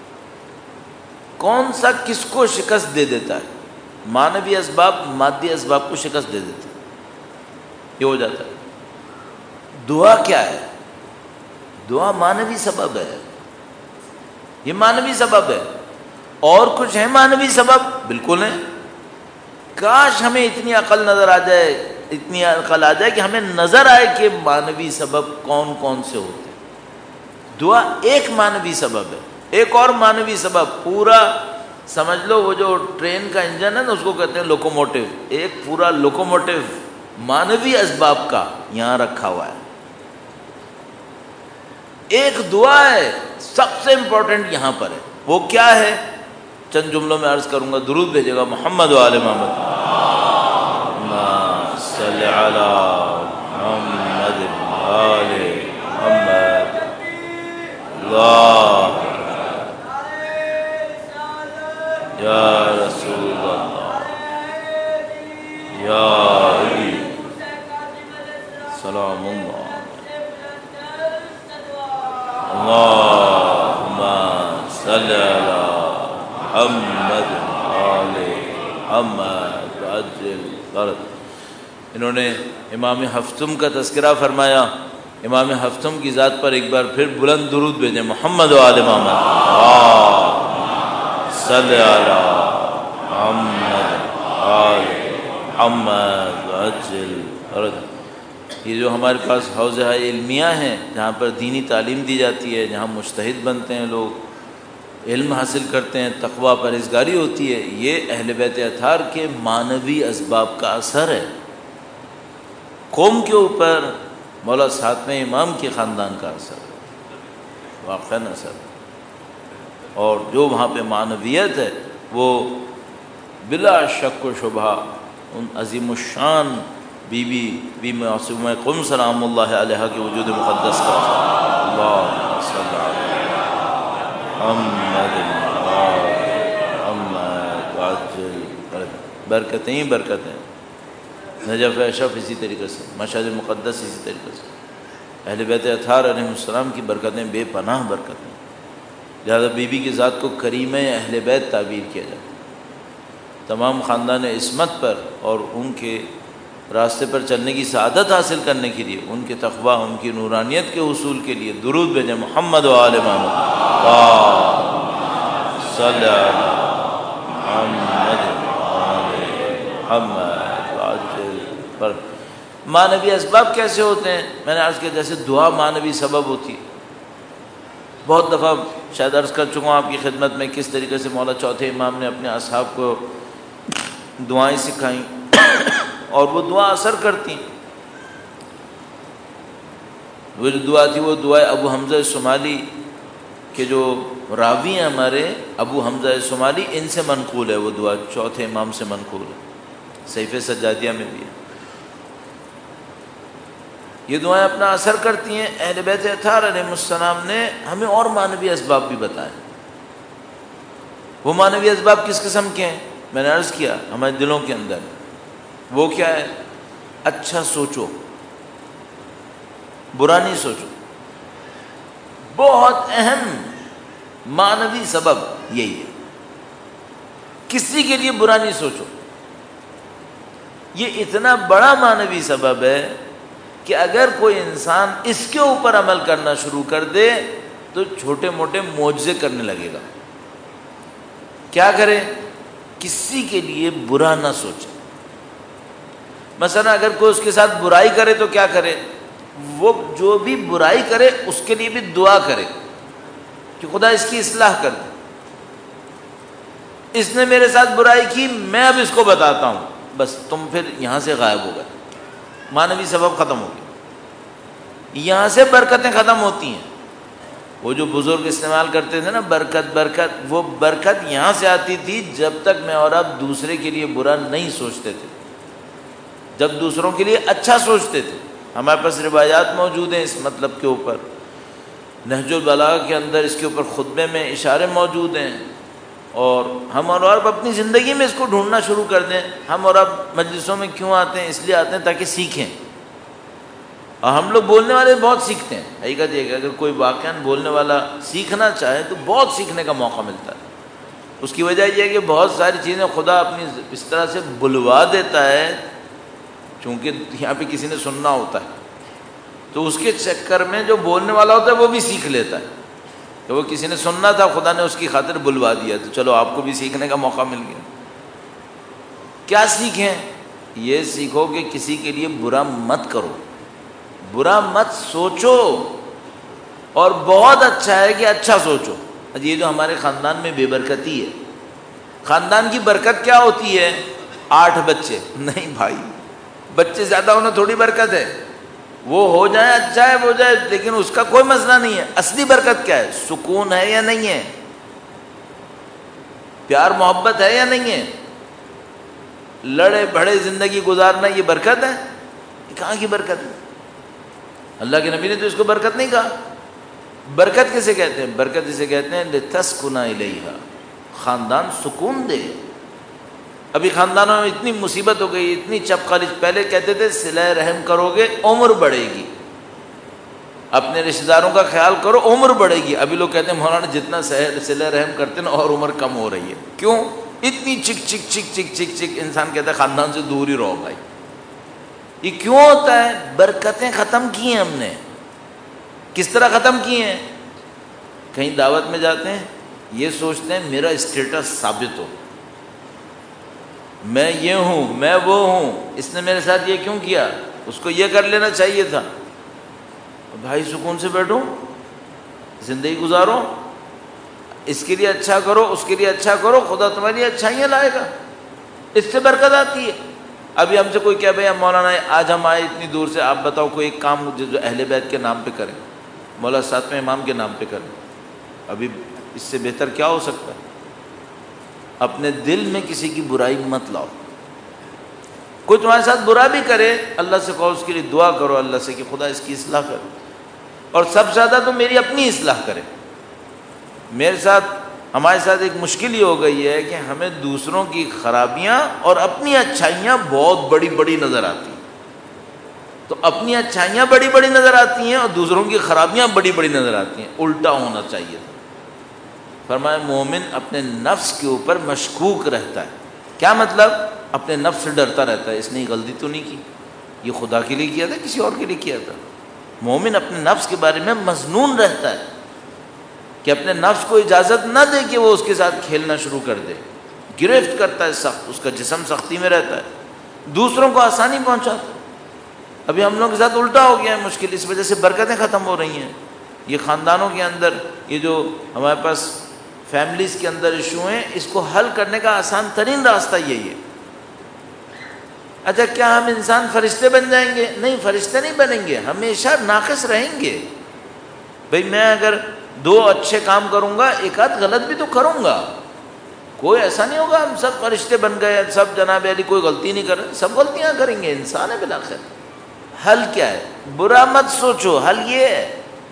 کون سا کس کو شکست دے دیتا ہے؟ مانوی اسباب مادی اسباب کو شکست دے دیتے ہیں. یہ ہو جاتا ہے. دعا کیا ہے؟ دعا مانوی سبب ہے، یہ مانوی سبب ہے. اور کچھ ہے مانوی سبب؟ بالکل ہے. کاش ہمیں اتنی عقل نظر آ جائے، اتنی عقل آ جائے کہ ہمیں نظر آئے کہ مانوی سبب کون کون سے ہوتے ہیں. دعا ایک مانوی سبب ہے. ایک اور مانوی سبب پورا سمجھ لو، وہ جو ٹرین کا انجن ہے نا اس کو کہتے ہیں لوکوموٹیو. ایک پورا لوکوموٹیو مانوی اسباب کا یہاں رکھا ہوا ہے. ایک دعا ہے سب سے امپورٹنٹ یہاں پر ہے. وہ کیا ہے؟ چند جملوں میں عرض کروں گا، درود بھیجے گا محمد و آل محمد. اللہم صلی علی محمد و آل محمد. اللہ یا رسول اللہ یا علی سلام اللہ. اللہم صلی علی محمد آل محمد عجل فرج. انہوں نے امام حفتم کا تذکرہ فرمایا. امام حفتم کی ذات پر ایک بار پھر بلند درود بھیجیں، محمد و آل محمد. صلی علی محمد آل محمد عجل فرج. یہ جو ہمارے پاس حوزہ علمیہ ہیں جہاں پر دینی تعلیم دی جاتی ہے، جہاں مجتہد بنتے ہیں لوگ، علم حاصل کرتے ہیں، تقویٰ پرہیزگاری ہوتی ہے، یہ اہل بیت اطہار کے معنوی اسباب کا اثر ہے۔ قوم کے اوپر مولا ساتویں امام کے خاندان کا اثر ہے، واقعاً اثر ہے۔ اور جو وہاں پہ معنویت ہے وہ بلا شک و شبہ ان عظیم الشان بی معصومہ قم سلام اللہ علیہ کے وجود مقدس کا اثر ہے۔ اللہم صلی علی محمد محمد وعجل برکتیں ہی برکتیں۔ نجف اشرف اسی طریقے سے، مشہد المقدس اسی طریقے سے، اہل بیت اطہار علیہ السلام کی برکتیں بے پناہ برکتیں۔ لہذا بی بی کی ذات کو کریمہ اہل بیت تعبیر کیا جاتا ہے۔ تمام خاندان عصمت پر اور ان کے راستے پر چلنے کی سعادت حاصل کرنے کے لیے، ان کے تقویٰ، ان کی نورانیت کے حصول کے لیے درود بھیجیں محمد و آل محمد صلی علی محمد پر۔ معنوی اسباب کیسے ہوتے ہیں؟ میں نے عرض کیا جیسے دعا معنوی سبب ہوتی ہے۔ بہت دفعہ شاید عرض کر چکا ہوں آپ کی خدمت میں کس طریقے سے مولا چوتھے امام نے اپنے اصحاب کو دعائیں سکھائیں اور وہ دعا اثر کرتی ہیں۔ وہ جو دعا تھی وہ دعا ابو حمزہ صومالی کے جو راوی ہیں ہمارے ابو حمزہ صومالی، ان سے منقول ہے وہ دعا، چوتھے امام سے منقول ہے، صحیفہ سجادیہ میں بھی ہے۔ یہ دعائیں اپنا اثر کرتی ہیں۔ اہل بیت اطہار علیہ السلام نے ہمیں اور معنوی اسباب بھی بتائے۔ وہ معنوی اسباب کس قسم کے ہیں؟ میں نے عرض کیا ہمارے دلوں کے اندر وہ کیا ہے؟ اچھا سوچو، برا نہیں سوچو۔ بہت اہم معنوی سبب یہی ہے، کسی کے لیے برا نہیں سوچو۔ یہ اتنا بڑا معنوی سبب ہے کہ اگر کوئی انسان اس کے اوپر عمل کرنا شروع کر دے تو چھوٹے موٹے معجزے کرنے لگے گا۔ کیا کرے؟ کسی کے لیے برا نہ سوچے۔ مثلا اگر کوئی اس کے ساتھ برائی کرے تو کیا کرے؟ وہ جو بھی برائی کرے اس کے لیے بھی دعا کرے کہ خدا اس کی اصلاح کر دے۔ اس نے میرے ساتھ برائی کی، میں اب اس کو بتاتا ہوں، بس تم پھر یہاں سے غائب ہو گئے، معنوی سبب ختم ہو گیا، یہاں سے برکتیں ختم ہوتی ہیں۔ وہ جو بزرگ استعمال کرتے تھے نا برکت برکت، وہ برکت یہاں سے آتی تھی جب تک میں اور آپ دوسرے کے لیے برا نہیں سوچتے تھے، جب دوسروں کے لیے اچھا سوچتے تھے۔ ہمارے پاس روایات موجود ہیں اس مطلب کے اوپر، نہج البلاغہ کے اندر اس کے اوپر خطبے میں اشارے موجود ہیں، اور ہم اور آپ اپنی زندگی میں اس کو ڈھونڈنا شروع کر دیں۔ ہم اور آپ مجلسوں میں کیوں آتے ہیں؟ اس لیے آتے ہیں تاکہ سیکھیں، اور ہم لوگ بولنے والے بہت سیکھتے ہیں۔ حقیقت یہ کہ اگر کوئی واقعاً بولنے والا سیکھنا چاہے تو بہت سیکھنے کا موقع ملتا ہے۔ اس کی وجہ یہ ہے کہ بہت ساری چیزیں خدا اپنی اس طرح سے بلوا دیتا ہے، چونکہ یہاں پہ کسی نے سننا ہوتا ہے تو اس کے چکر میں جو بولنے والا ہوتا ہے وہ بھی سیکھ لیتا ہے کہ وہ کسی نے سننا تھا، خدا نے اس کی خاطر بلوا دیا، تو چلو آپ کو بھی سیکھنے کا موقع مل گیا۔ کیا سیکھیں؟ یہ سیکھو کہ کسی کے لیے برا مت کرو، برا مت سوچو، اور بہت اچھا ہے کہ اچھا سوچو۔ یہ جو ہمارے خاندان میں بے برکتی ہے، خاندان کی برکت کیا ہوتی ہے؟ 8 بچے نہیں بھائی، بچے زیادہ ہونا تھوڑی برکت ہے، وہ ہو جائے اچھا ہے، وہ جائے، لیکن اس کا کوئی مسئلہ نہیں ہے۔ اصلی برکت کیا ہے؟ سکون ہے یا نہیں ہے؟ پیار محبت ہے یا نہیں ہے؟ لڑے بھڑے زندگی گزارنا یہ برکت ہے؟ یہ کہاں کی برکت ہے؟ اللہ کے نبی نے تو اس کو برکت نہیں کہا۔ برکت کسے کہتے ہیں؟ برکت اسے کہتے ہیں لتسکن الیہا، خاندان سکون دے۔ ابھی خاندانوں میں اتنی مصیبت ہو گئی، اتنی چپ خالص، پہلے کہتے تھے صلہ رحم کرو گے عمر بڑھے گی، اپنے رشتہ داروں کا خیال کرو عمر بڑھے گی۔ ابھی لوگ کہتے ہیں مولانا جتنا صلہ رحم کرتے ہیں اور عمر کم ہو رہی ہے۔ کیوں؟ اتنی چک چک چک چک چک چک، انسان کہتا ہے خاندان سے دور ہی رہو بھائی۔ یہ کیوں ہوتا ہے؟ برکتیں ختم کی ہیں ہم نے۔ کس طرح ختم کی ہیں؟ کہیں دعوت میں جاتے ہیں، یہ سوچتے ہیں میرا اسٹیٹس ثابت ہو، میں یہ ہوں، میں وہ ہوں، اس نے میرے ساتھ یہ کیوں کیا، اس کو یہ کر لینا چاہیے تھا۔ بھائی سکون سے بیٹھو، زندگی گزارو۔ اس کے لیے اچھا کرو، اس کے لیے اچھا کرو، خدا تمہارے لیے اچھائیاں لائے گا، اس سے برکت آتی ہے۔ ابھی ہم سے کوئی کہے بھائی مولانا آج ہم آئے اتنی دور سے، آپ بتاؤ کوئی ایک کام جو اہل بیت کے نام پہ کریں، مولا ساتویں امام کے نام پہ کریں، ابھی اس سے بہتر کیا ہو سکتا ہے؟ اپنے دل میں کسی کی برائی مت لاؤ۔ کوئی تمہارے ساتھ برا بھی کرے، اللہ سے کہو، اس کے لیے دعا کرو اللہ سے کہ خدا اس کی اصلاح کرے، اور سب سے زیادہ تو میری اپنی اصلاح کرے۔ ہمارے ساتھ ایک مشکل یہ ہو گئی ہے کہ ہمیں دوسروں کی خرابیاں اور اپنی اچھائیاں بہت بڑی بڑی نظر آتی ہیں، تو اپنی اچھائیاں بڑی بڑی نظر آتی ہیں اور دوسروں کی خرابیاں بڑی بڑی نظر آتی ہیں، الٹا ہونا چاہیے تھا۔ فرمایا مومن اپنے نفس کے اوپر مشکوک رہتا ہے۔ کیا مطلب؟ اپنے نفس سے ڈرتا رہتا ہے، اس نے غلطی تو نہیں کی، یہ خدا کے لیے کیا تھا کسی اور کے لیے کیا تھا۔ مومن اپنے نفس کے بارے میں مظنون رہتا ہے کہ اپنے نفس کو اجازت نہ دے کہ وہ اس کے ساتھ کھیلنا شروع کر دے، گرفت کرتا ہے سخت، اس کا جسم سختی میں رہتا ہے، دوسروں کو آسانی پہنچاتا ہے۔ ابھی ہم لوگوں کے ساتھ الٹا ہو گیا ہے مشکل، اس وجہ سے برکتیں ختم ہو رہی ہیں۔ یہ خاندانوں کے اندر، یہ جو ہمارے پاس فیملیز کے اندر ایشو ہیں، اس کو حل کرنے کا آسان ترین راستہ یہی ہے۔ اچھا کیا ہم انسان فرشتے بن جائیں گے؟ نہیں، فرشتے نہیں بنیں گے، ہمیشہ ناقص رہیں گے۔ بھئی میں اگر 2 اچھے کام کروں گا، ایک آدھ غلط بھی تو کروں گا، کوئی ایسا نہیں ہوگا ہم سب فرشتے بن گئے، سب جناب علی کوئی غلطی نہیں کر رہے، سب غلطیاں کریں گے، انسان ہے بالآخر۔ حل کیا ہے؟ برا مت سوچو، حل یہ ہے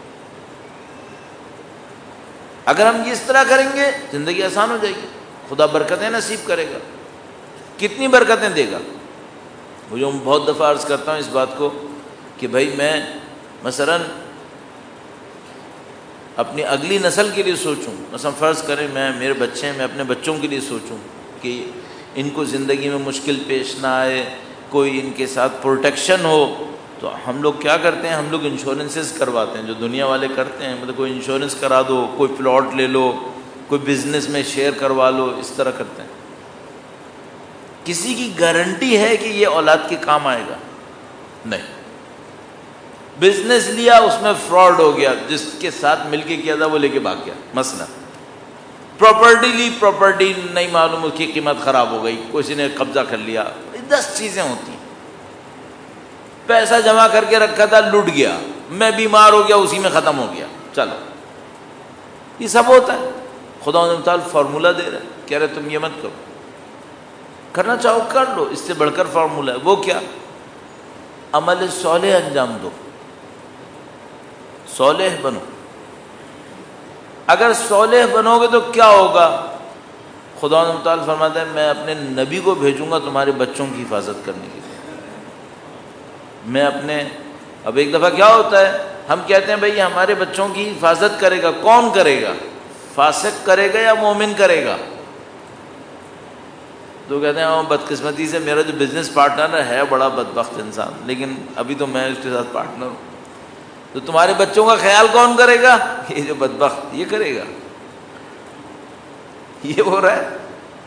اگر ہم اس طرح کریں گے زندگی آسان ہو جائے گی، خدا برکتیں نصیب کرے گا۔ کتنی برکتیں دے گا؟ مجھے بہت دفعہ عرض کرتا ہوں اس بات کو کہ بھائی میں مثلا اپنی اگلی نسل کے لیے سوچوں، مثلا فرض کریں میرے بچے ہیں، میں اپنے بچوں کے لیے سوچوں کہ ان کو زندگی میں مشکل پیش نہ آئے، کوئی ان کے ساتھ پروٹیکشن ہو، تو ہم لوگ کیا کرتے ہیں؟ ہم لوگ انشورنسز کرواتے ہیں، جو دنیا والے کرتے ہیں، مطلب کوئی انشورنس کرا دو، کوئی پلاٹ لے لو، کوئی بزنس میں شیئر کروا لو، اس طرح کرتے ہیں۔ کسی کی گارنٹی ہے کہ یہ اولاد کے کام آئے گا؟ نہیں۔ بزنس لیا، اس میں فراڈ ہو گیا، جس کے ساتھ مل کے کیا تھا وہ لے کے بھاگ گیا مثلا۔ پراپرٹی لی، پراپرٹی نہیں معلوم، اس کی قیمت خراب ہو گئی، کسی نے قبضہ کر لیا، 10 چیزیں ہوتی ہیں۔ پیسہ جمع کر کے رکھا تھا، لٹ گیا، میں بیمار ہو گیا، اسی میں ختم ہو گیا، چلو یہ سب ہوتا ہے۔ خدا تعالیٰ فارمولہ دے رہا ہے، کہہ رہے تم یہ مت کرو، کرنا چاہو کر لو، اس سے بڑھ کر فارمولہ ہے۔ وہ کیا؟ عمل صالح انجام دو، صالح بنو۔ اگر صالح بنو گے تو کیا ہوگا؟ خدا تعالیٰ فرماتا ہے میں اپنے نبی کو بھیجوں گا تمہارے بچوں کی حفاظت کرنے کے لیے۔ اب ایک دفعہ کیا ہوتا ہے، ہم کہتے ہیں بھئی ہمارے بچوں کی حفاظت کرے گا، کون کرے گا؟ فاسق کرے گا یا مومن کرے گا؟ تو کہتے ہیں بدقسمتی سے میرا جو بزنس پارٹنر ہے بڑا بدبخت انسان، لیکن ابھی تو میں اس کے ساتھ پارٹنر ہوں۔ تو تمہارے بچوں کا خیال کون کرے گا؟ یہ جو بدبخت، یہ کرے گا۔ یہ ہو رہا ہے۔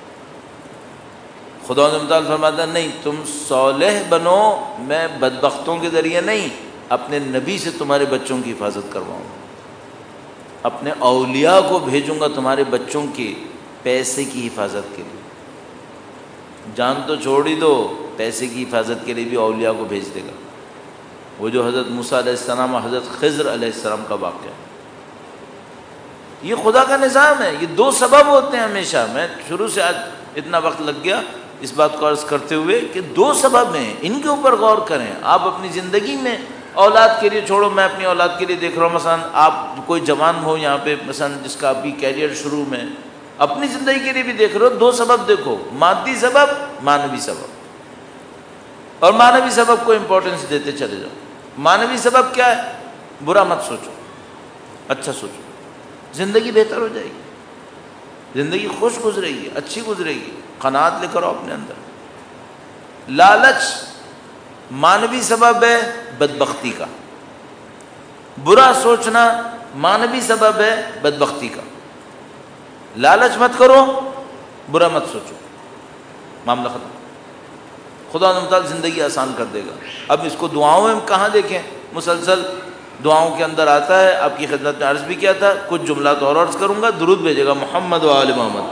خدا تعالیٰ فرماتا ہے نہیں، تم صالح بنو، میں بدبختوں کے ذریعے نہیں، اپنے نبی سے تمہارے بچوں کی حفاظت کرواؤں گا، اپنے اولیاء کو بھیجوں گا تمہارے بچوں کے پیسے کی حفاظت کے لیے۔ جان تو چھوڑ ہی دو، پیسے کی حفاظت کے لیے بھی اولیاء کو بھیج دے گا۔ وہ جو حضرت موسیٰ علیہ السلام اور حضرت خضر علیہ السلام کا واقعہ ہے، یہ خدا کا نظام ہے۔ یہ 2 سبب ہوتے ہیں ہمیشہ۔ میں شروع سے آج اتنا وقت لگ گیا اس بات کو عرض کرتے ہوئے کہ 2 سبب ہیں، ان کے اوپر غور کریں۔ آپ اپنی زندگی میں اولاد کے لیے چھوڑو، میں اپنی اولاد کے لیے دیکھ رہا ہوں، مثلا آپ کوئی جوان ہو یہاں پہ، مثلا جس کا ابھی کیریئر شروع میں، اپنی زندگی کے لیے بھی دیکھ رہے ہو، 2 سبب دیکھو، مادی سبب، مانوی سبب۔ اور مانوی سبب کو امپورٹنس دیتے چلے جاؤ۔ مانوی سبب کیا ہے؟ برا مت سوچو، اچھا سوچو، زندگی بہتر ہو جائے گی، زندگی خوش گزرے گی، اچھی گزرے گی۔ قناعت لے کر آؤ اپنے اندر۔ لالچ مانوی سبب ہے بدبختی کا، برا سوچنا مانوی سبب ہے بدبختی کا۔ لالچ مت کرو، برا مت سوچو، معاملہ ختم۔ خدا تعالیٰ زندگی آسان کر دے گا۔ اب اس کو دعاؤں میں کہاں دیکھیں، مسلسل دعاؤں کے اندر آتا ہے، آپ کی خدمت میں عرض بھی کیا تھا، کچھ جملات اور عرض کروں گا، درود بھیجے گا محمد و آل محمد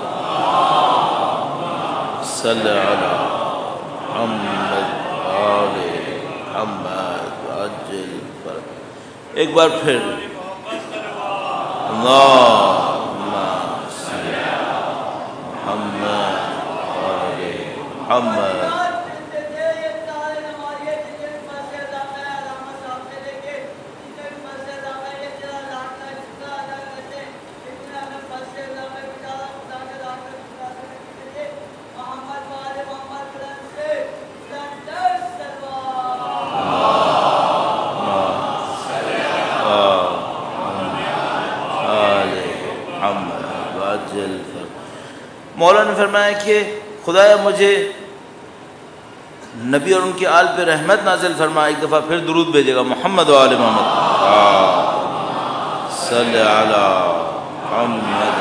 صلی علی محمد آل محمد عجل فرج۔ ایک بار پھر اللہم صلی محمد آل محمد۔ مولا نے فرمایا کہ خدایا مجھے نبی اور ان کے آل پہ رحمت نازل فرما۔ ایک دفعہ پھر درود بھیجے گا محمد و آل محمد صلی علی محمد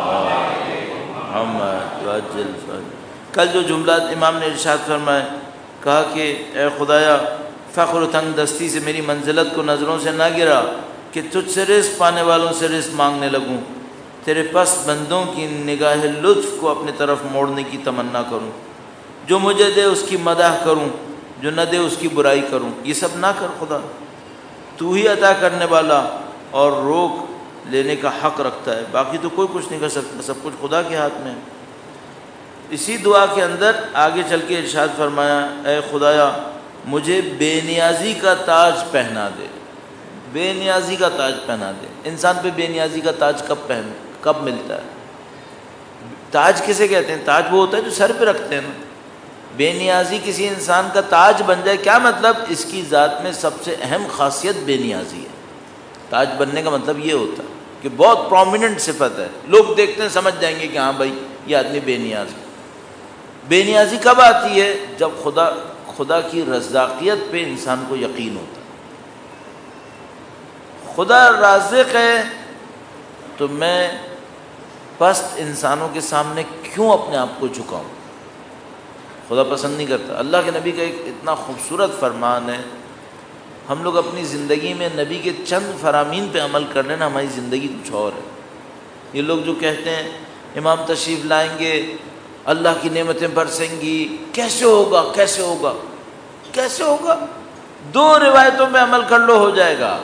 محمد وعجل فرج۔ کل جو جملات امام نے ارشاد فرمائے، کہا کہ اے خدایا فخر و تنگ دستی سے میری منزلت کو نظروں سے نہ گرا کہ تجھ سے رزق پانے والوں سے رزق مانگنے لگوں، تیرے پس بندوں کی نگاہ لطف کو اپنے طرف موڑنے کی تمنا کروں، جو مجھے دے اس کی مدح کروں، جو نہ دے اس کی برائی کروں۔ یہ سب نہ کر خدا، تو ہی عطا کرنے والا اور روک لینے کا حق رکھتا ہے، باقی تو کوئی کچھ نہیں کر سکتا، سب کچھ خدا کے ہاتھ میں ہے۔ اسی دعا کے اندر آگے چل کے ارشاد فرمایا، اے خدایا مجھے بے نیازی کا تاج پہنا دے، بے نیازی کا تاج پہنا دے۔ انسان پہ بے نیازی کا تاج کب ملتا ہے؟ تاج کسے کہتے ہیں؟ تاج وہ ہوتا ہے جو سر پہ رکھتے ہیں نا۔ بے نیازی کسی انسان کا تاج بن جائے، کیا مطلب؟ اس کی ذات میں سب سے اہم خاصیت بے نیازی ہے۔ تاج بننے کا مطلب یہ ہوتا ہے کہ بہت پرومیننٹ صفت ہے، لوگ دیکھتے ہیں سمجھ جائیں گے کہ ہاں بھائی یہ آدمی بے نیاز ہے۔ بے نیازی کب آتی ہے؟ جب خدا کی رزاقیت پہ انسان کو یقین ہوتا ہے۔ خدا رازق ہے تو میں پست انسانوں کے سامنے کیوں اپنے آپ کو جھکاؤں؟ خدا پسند نہیں کرتا۔ اللہ کے نبی کا ایک اتنا خوبصورت فرمان ہے، ہم لوگ اپنی زندگی میں نبی کے چند فرامین پہ عمل کر لینا، ہماری زندگی کچھ اور ہے۔ یہ لوگ جو کہتے ہیں امام تشریف لائیں گے، اللہ کی نعمتیں برسیں گی، کیسے ہوگا کیسے ہوگا کیسے ہوگا؟ دو روایتوں پہ عمل کر لو ہو جائے گا،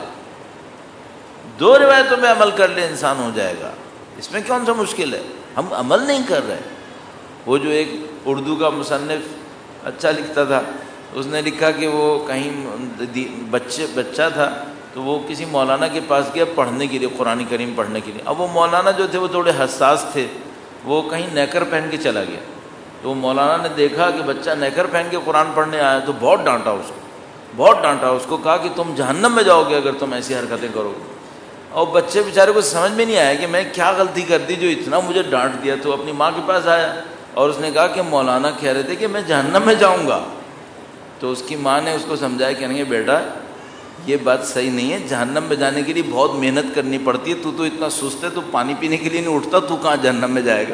دو روایتوں پہ عمل کر لے انسان ہو جائے گا، اس میں کون سا مشکل ہے؟ ہم عمل نہیں کر رہے۔ وہ جو ایک اردو کا مصنف اچھا لکھتا تھا، اس نے لکھا کہ وہ کہیں بچہ تھا تو وہ کسی مولانا کے پاس گیا پڑھنے کے لیے، قرآن کریم پڑھنے کے لیے۔ اب وہ مولانا جو تھے وہ تھوڑے حساس تھے، وہ کہیں نیکر پہن کے چلا گیا، تو وہ مولانا نے دیکھا کہ بچہ نیکر پہن کے قرآن پڑھنے آیا تو بہت ڈانٹا اس کو، بہت ڈانٹا اس کو، کہا کہ تم جہنم میں جاؤ گے اگر تم ایسی حرکتیں کرو گے۔ اور بچے بیچارے کو سمجھ میں نہیں آیا کہ میں کیا غلطی کر دی جو اتنا مجھے ڈانٹ دیا۔ تو اپنی ماں کے پاس آیا اور اس نے کہا کہ مولانا کہہ رہے تھے کہ میں جہنم میں جاؤں گا۔ تو اس کی ماں نے اس کو سمجھایا، کہنے کہ بیٹا یہ بات صحیح نہیں ہے، جہنم میں جانے کے لیے بہت محنت کرنی پڑتی ہے، تو اتنا سست ہے، تو پانی پینے کے لیے نہیں اٹھتا، تو کہاں جہنم میں جائے گا؟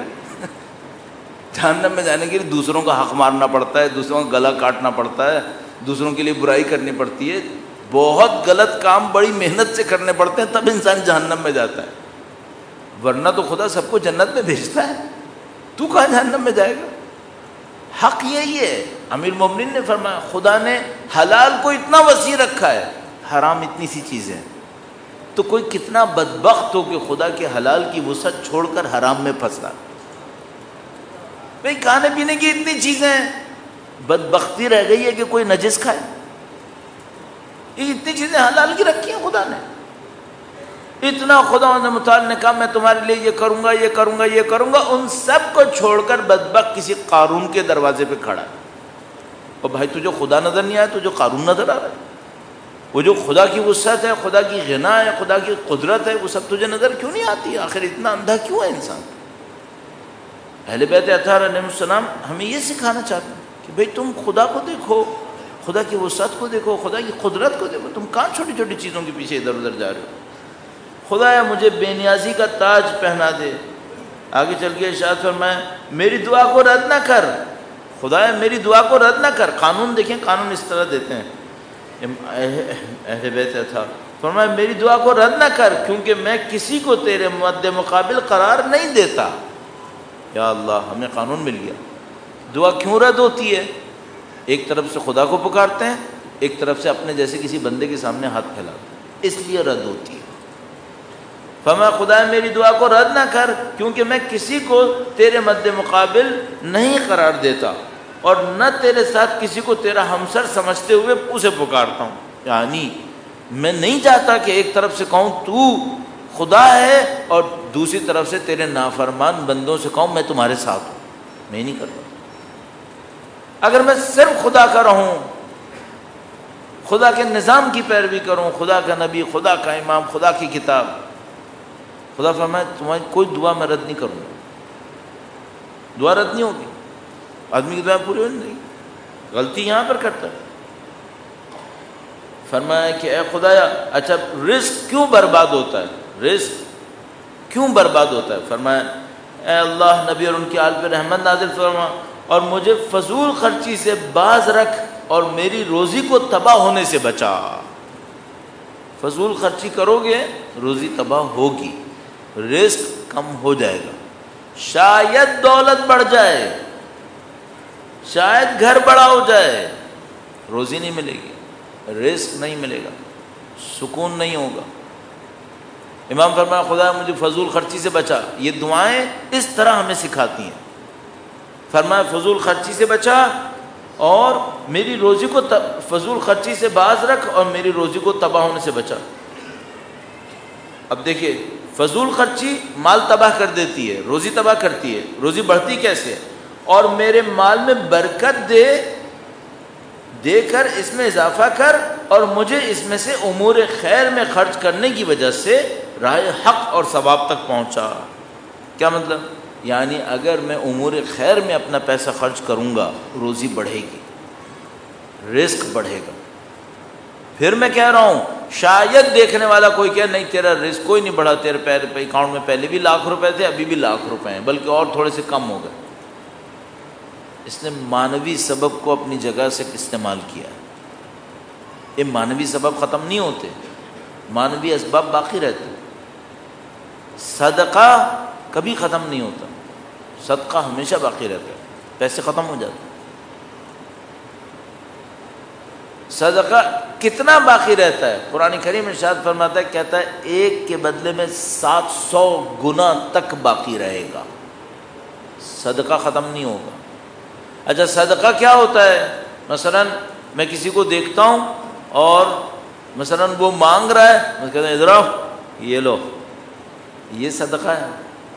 جہنم میں جانے کے لیے دوسروں کا حق مارنا پڑتا ہے، دوسروں کا گلا کاٹنا پڑتا ہے، دوسروں کے لیے برائی کرنی پڑتی ہے، بہت غلط کام بڑی محنت سے کرنے پڑتے ہیں، تب انسان جہنم میں جاتا ہے، ورنہ تو خدا سب کو جنت میں بھیجتا ہے، تو کہاں جہنم میں جائے گا؟ حق یہی ہے۔ امیر المومنین نے فرمایا خدا نے حلال کو اتنا وسیع رکھا ہے، حرام اتنی سی چیزیں، تو کوئی کتنا بدبخت ہو کہ خدا کے حلال کی وسعت چھوڑ کر حرام میں پھنسا۔ بھئی کھانے پینے کی اتنی چیزیں ہیں، بدبختی رہ گئی ہے کہ کوئی نجس کھائے۔ یہ اتنی چیزیں حلال کی رکھی ہیں خدا نے، اتنا خدا متعال نے کہا میں تمہارے لیے یہ کروں گا یہ کروں گا یہ کروں گا، ان سب کو چھوڑ کر بدبخت کسی قارون کے دروازے پہ کھڑا ہے۔ اور بھائی تجھے خدا نظر نہیں آیا، تجھے قارون نظر آ رہا ہے؟ وہ جو خدا کی وسعت ہے، خدا کی غنا ہے، خدا کی قدرت ہے، وہ سب تجھے نظر کیوں نہیں آتی؟ آخر اتنا اندھا کیوں ہے انسان؟ اہل بیت اطہار علیہ السلام ہمیں یہ سکھانا چاہتے ہیں کہ بھئی تم خدا کو دیکھو، خدا کی وسعت کو دیکھو، خدا کی قدرت کو دیکھو، تم کہاں چھوٹی چھوٹی چیزوں کے پیچھے ادھر ادھر جا رہے ہو؟ خدایا مجھے بے نیازی کا تاج پہنا دے۔ آگے چل کے ارشاد فرمایا میری دعا کو رد نہ کر، خدایا میری دعا کو رد نہ کر۔ قانون دیکھیں، قانون اس طرح دیتے ہیں اہل بیت اطہار، فرمایا میری دعا کو رد نہ کر کیونکہ میں کسی کو تیرے مد مقابل قرار نہیں دیتا۔ یا اللہ، ہمیں قانون مل گیا۔ دعا کیوں رد ہوتی ہے؟ ایک طرف سے خدا کو پکارتے ہیں، ایک طرف سے اپنے جیسے کسی بندے کے سامنے ہاتھ پھیلاتے ہیں، اس لیے رد ہوتی ہے۔ فرمایا خدا میری دعا کو رد نہ کر کیونکہ میں کسی کو تیرے مد مقابل نہیں قرار دیتا اور نہ تیرے ساتھ کسی کو تیرا ہمسر سمجھتے ہوئے اسے پکارتا ہوں۔ یعنی میں نہیں چاہتا کہ ایک طرف سے کہوں تو خدا ہے اور دوسری طرف سے تیرے نافرمان بندوں سے کہوں میں تمہارے ساتھ ہوں، میں نہیں کرتا۔ اگر میں صرف خدا کا رہوں، خدا کے نظام کی پیروی کروں، خدا کا نبی، خدا کا امام، خدا کی کتاب، خدا فرمائے تمہاری کوئی دعا میں رد نہیں کروں گا، دعا رد نہیں ہوگی۔ آدمی کی دعا پوری ہونے نہیں، غلطی یہاں پر کرتا ہے۔ فرمایا کہ اے خدایا، اچھا رزق کیوں برباد ہوتا ہے؟ رزق کیوں برباد ہوتا ہے؟ فرمایا اے اللہ، نبی اور ان کی آل پہ رحمت نازل فرما اور مجھے فضول خرچی سے باز رکھ اور میری روزی کو تباہ ہونے سے بچا۔ فضول خرچی کرو گے روزی تباہ ہوگی، رزق کم ہو جائے گا، شاید دولت بڑھ جائے، شاید گھر بڑا ہو جائے، روزی نہیں ملے گی، رزق نہیں ملے گا، سکون نہیں ہوگا۔ امام فرمایا خدا مجھے فضول خرچی سے بچا۔ یہ دعائیں اس طرح ہمیں سکھاتی ہیں۔ فرمایا فضول خرچی سے بچا اور میری روزی کو فضول خرچی سے باز رکھ اور میری روزی کو تباہ ہونے سے بچا۔ اب دیکھیے، فضول خرچی مال تباہ کر دیتی ہے، روزی تباہ کرتی ہے، روزی بڑھتی کیسے ہے؟ اور میرے مال میں برکت دے کر اس میں اضافہ کر اور مجھے اس میں سے امور خیر میں خرچ کرنے کی وجہ سے راہ حق اور ثواب تک پہنچا۔ کیا مطلب؟ یعنی اگر میں امور خیر میں اپنا پیسہ خرچ کروں گا روزی بڑھے گی، رزق بڑھے گا۔ پھر میں کہہ رہا ہوں شاید دیکھنے والا کوئی کہے نہیں تیرا رزق کوئی نہیں بڑھا، تیرے اکاؤنٹ میں پہلے بھی لاکھ روپے تھے، ابھی بھی لاکھ روپے ہیں، بلکہ اور تھوڑے سے کم ہو گئے۔ اس نے مانوی سبب کو اپنی جگہ سے استعمال کیا۔ یہ مانوی سبب ختم نہیں ہوتے، مانوی اسباب باقی رہتے۔ صدقہ کبھی ختم نہیں ہوتا، صدقہ ہمیشہ باقی رہتا ہے، پیسے ختم ہو جاتے۔ صدقہ کتنا باقی رہتا ہے؟ قرآن کریم ارشاد فرماتا ہے، کہتا ہے ایک کے بدلے میں 700 گنا تک باقی رہے گا، صدقہ ختم نہیں ہوگا۔ اچھا صدقہ کیا ہوتا ہے؟ مثلا میں کسی کو دیکھتا ہوں اور مثلا وہ مانگ رہا ہے، میں کہتا ہوں ادھر آؤ، یہ لو، یہ صدقہ ہے؟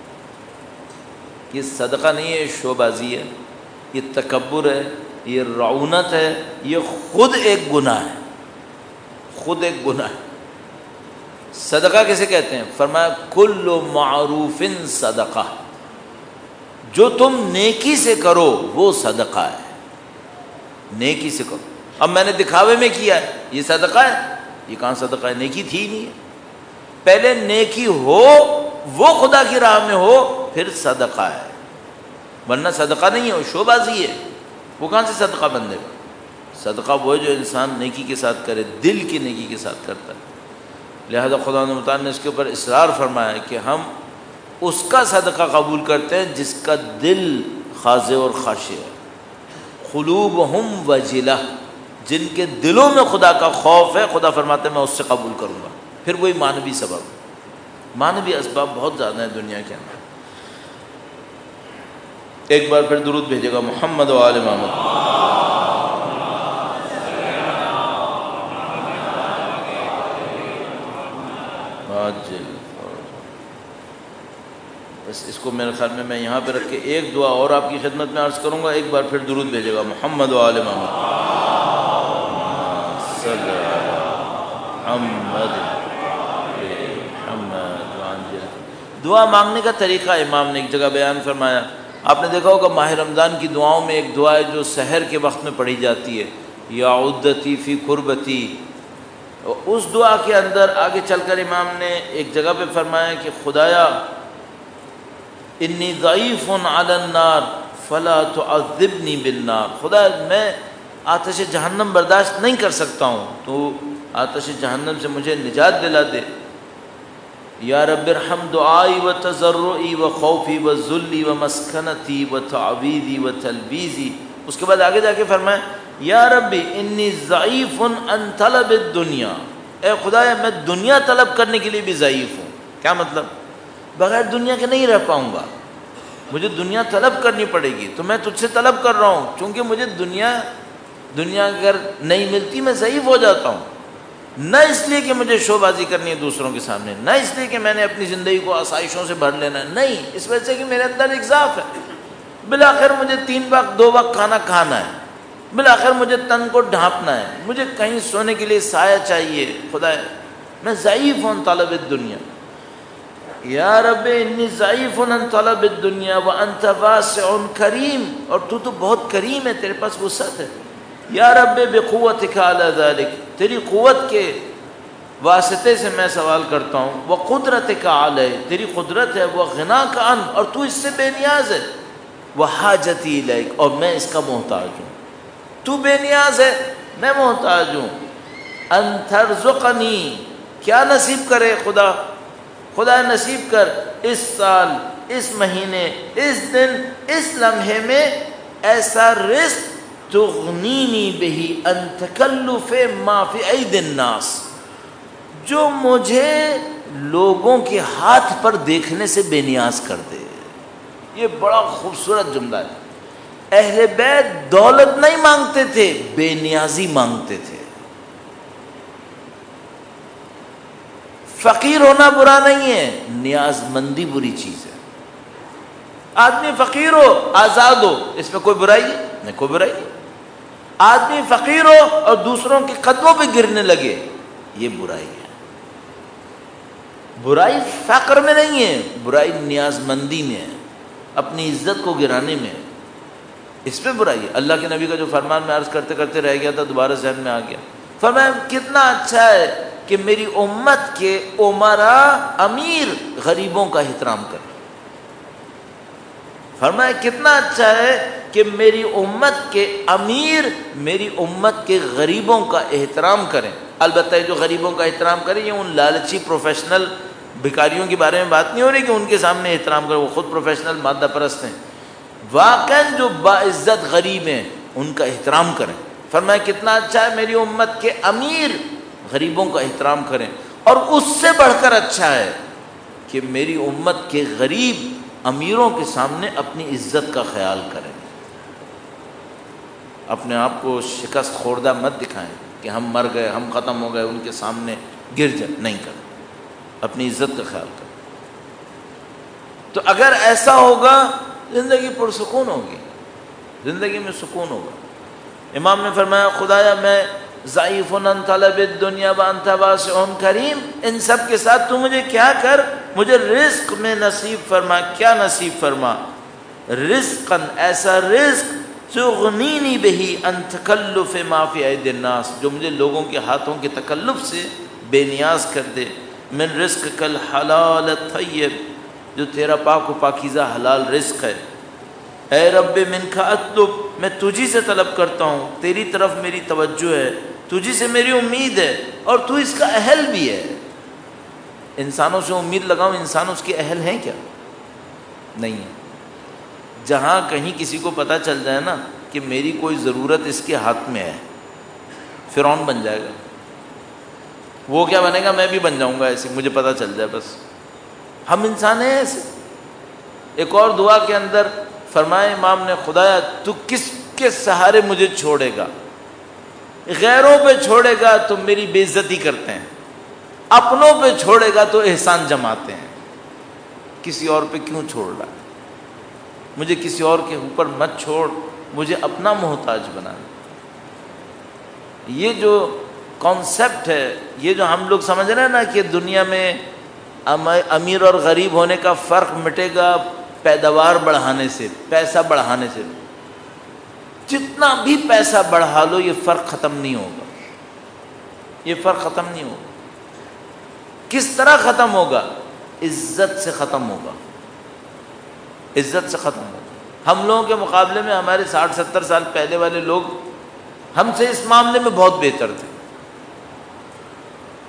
یہ صدقہ نہیں ہے، یہ شو بازی ہے، یہ تکبر ہے، یہ رعونت ہے، یہ خود ایک گناہ ہے، خود ایک گناہ ہے۔ صدقہ کیسے کہتے ہیں؟ فرمایا کل معروف صدقہ، جو تم نیکی سے کرو وہ صدقہ ہے، نیکی سے کرو۔ اب میں نے دکھاوے میں کیا ہے، یہ صدقہ ہے؟ یہ کہاں صدقہ ہے؟ نیکی تھی نہیں ہے۔ پہلے نیکی ہو، وہ خدا کی راہ میں ہو، پھر صدقہ ہے، ورنہ صدقہ نہیں ہو، شو بازی ہے، وہ کہاں سے صدقہ بن جائے گا؟ صدقہ وہ ہے جو انسان نیکی کے ساتھ کرے، دل کی نیکی کے ساتھ کرتا ہے۔ لہذا خدا متعال نے اس کے اوپر اصرار فرمایا کہ ہم اس کا صدقہ قبول کرتے ہیں جس کا دل خاضع اور خاشع ہے۔ قلوبہم وجلہ، جن کے دلوں میں خدا کا خوف ہے، خدا فرماتے ہیں میں اس سے قبول کروں گا۔ پھر وہی مانوی سبب، مانوی اسباب بہت زیادہ ہیں دنیا کے اندر۔ ایک بار پھر درود بھیجے گا محمد و آل محمد۔ بس اس کو میرے خیال میں یہاں پہ رکھ کے ایک دعا اور آپ کی خدمت میں عرض کروں گا۔ ایک بار پھر درود بھیجے گا محمد و آل محمد۔ صلی محمد۔ دعا مانگنے کا طریقہ امام نے ایک جگہ بیان فرمایا۔ آپ نے دیکھا ہوگا ماہ رمضان کی دعاؤں میں ایک دعا ہے جو سحر کے وقت میں پڑھی جاتی ہے، یا عدتی فی قربتی۔ اس دعا کے اندر آگے چل کر امام نے ایک جگہ پہ فرمایا کہ خدایا انی ضعیف علی النار فلا تعذبنی بالنار، خدا میں آتش جہنم برداشت نہیں کر سکتا ہوں، تو آتش جہنم سے مجھے نجات دلا دے۔ یا رب ارحم دعائی و تضرعی و خوفی و ذلی و مسکنتی و تعویذی و تلبیزی۔ اس کے بعد آگے جا کے فرمائیں یا ربی انی ضعیف ان طلب الدنیا، اے خدایا میں دنیا طلب کرنے کے لیے بھی ضعیف ہوں۔ کیا مطلب؟ بغیر دنیا کے نہیں رہ پاؤں گا، مجھے دنیا طلب کرنی پڑے گی، تو میں تجھ سے طلب کر رہا ہوں، چونکہ مجھے دنیا اگر نہیں ملتی میں ضعیف ہو جاتا ہوں۔ نہ اس لیے کہ مجھے شو بازی کرنی ہے دوسروں کے سامنے، نہ اس لیے کہ میں نے اپنی زندگی کو آسائشوں سے بھر لینا ہے، نہیں، اس وجہ سے کہ میرے اندر ایک ضعف ہے۔ بالآخر مجھے 3 وقت 2 وقت کھانا کھانا ہے، بالآخر مجھے تن کو ڈھانپنا ہے، مجھے کہیں سونے کے لیے سایہ چاہیے، خدا میں ضعیف ہوں طلب الدنیا۔ یا رب انی ضعیف ان طلب الدنیا وانت واسع کریم، اور تو بہت کریم ہے، تیرے پاس وسعت ہے۔ یا رب بقوتک علی ذلک، تیری قوت کے واسطے سے میں سوال کرتا ہوں، وقدرتک علی، تیری قدرت ہے، وغناک عن، اور تو اس سے بے نیاز ہے، وحاجتی الیک، اور میں اس کا محتاج ہوں۔ تو بے نیاز ہے، میں محتاج ہوں۔ ان ترزقنی، کیا نصیب کرے خدا نصیب کر اس سال، اس مہینے، اس دن، اس لمحے میں ایسا رزق تغنینی بہی ان تکلف ما فی اید الناس، جو مجھے لوگوں کے ہاتھ پر دیکھنے سے بے نیاز کر دے۔ یہ بڑا خوبصورت جملہ ہے۔ اہل بیت دولت نہیں مانگتے تھے، بے نیازی مانگتے تھے۔ فقیر ہونا برا نہیں ہے، نیاز مندی بری چیز ہے۔ آدمی فقیر ہو آزاد ہو، اس میں کوئی برائی نہیں، کوئی برائی نہیں۔ آدمی فقیر ہو اور دوسروں کے قدموں پہ گرنے لگے، یہ برائی ہے۔ برائی فقر میں نہیں ہے، برائی نیاز مندی میں ہے، اپنی عزت کو گرانے میں، اس پہ برائی ہے۔ اللہ کے نبی کا جو فرمان میں عرض کرتے کرتے رہ گیا تھا، دوبارہ ذہن میں آ گیا، فرمایا کتنا اچھا ہے کہ میری امت کے امراء امیر غریبوں کا احترام کریں۔ فرمایا کتنا اچھا ہے کہ میری امت کے امیر میری امت کے غریبوں کا احترام کریں۔ البتہ جو غریبوں کا احترام کریں، یہ ان لالچی پروفیشنل بھکاریوں کے بارے میں بات نہیں ہو رہی کہ ان کے سامنے احترام کریں، وہ خود پروفیشنل مادہ پرست ہیں۔ واقعاً جو باعزت غریب ہیں ان کا احترام کریں۔ فرمایا کتنا اچھا ہے میری امت کے امیر غریبوں کا احترام کریں، اور اس سے بڑھ کر اچھا ہے کہ میری امت کے غریب امیروں کے سامنے اپنی عزت کا خیال کریں، اپنے آپ کو شکست خوردہ مت دکھائیں کہ ہم مر گئے، ہم ختم ہو گئے، ان کے سامنے گر جائیں، نہیں کریں، اپنی عزت کا خیال کریں۔ تو اگر ایسا ہوگا زندگی پرسکون ہوگی، زندگی میں سکون ہوگا۔ امام نے فرمایا خدایا میں ضعیف ان طلب الدنیا وانت واسع کریم، ان سب کے ساتھ تو مجھے کیا کر، مجھے رزق میں نصیب فرما۔ کیا نصیب فرما؟ رزقا، ایسا رزق تغنینی بہی ان تکلف ما فی اید الناس، جو مجھے لوگوں کے ہاتھوں کے تکلف سے بے نیاز کر دے۔ من رزق کل حلال الطیب، جو تیرا پاک و پاکیزہ حلال رزق ہے۔ اے رب منک اطلب، میں تجھی سے طلب کرتا ہوں، تیری طرف میری توجہ ہے، تجھی سے میری امید ہے، اور تو اس کا اہل بھی ہے۔ انسانوں سے امید لگاؤں، انسان اس کے اہل ہیں کیا؟ نہیں ہے۔ جہاں کہیں کسی کو پتہ چل جائے نا کہ میری کوئی ضرورت اس کے ہاتھ میں ہے، فرعون بن جائے گا۔ وہ کیا بنے گا؟ میں بھی بن جاؤں گا ایسے، مجھے پتہ چل جائے بس۔ ہم انسان ہیں ایسے۔ ایک اور دعا کے اندر فرمائے امام نے خدایا تو کس کے سہارے مجھے چھوڑے گا؟ غیروں پہ چھوڑے گا تو میری بے عزتی کرتے ہیں، اپنوں پہ چھوڑے گا تو احسان جماتے ہیں۔ کسی اور پہ کیوں چھوڑ رہا ہے؟ مجھے کسی اور کے اوپر مت چھوڑ، مجھے اپنا محتاج بنا۔ یہ جو کانسیپٹ ہے، یہ جو ہم لوگ سمجھ رہے ہیں نا کہ دنیا میں امیر اور غریب ہونے کا فرق مٹے گا پیداوار بڑھانے سے، پیسہ بڑھانے سے، جتنا بھی پیسہ بڑھا لو یہ فرق ختم نہیں ہوگا، یہ فرق ختم نہیں ہوگا۔ کس طرح ختم ہوگا؟ عزت سے ختم ہوگا، عزت سے ختم ہوگا۔ ہم لوگوں کے مقابلے میں ہمارے 60-70 سال پہلے والے لوگ ہم سے اس معاملے میں بہت بہتر تھے۔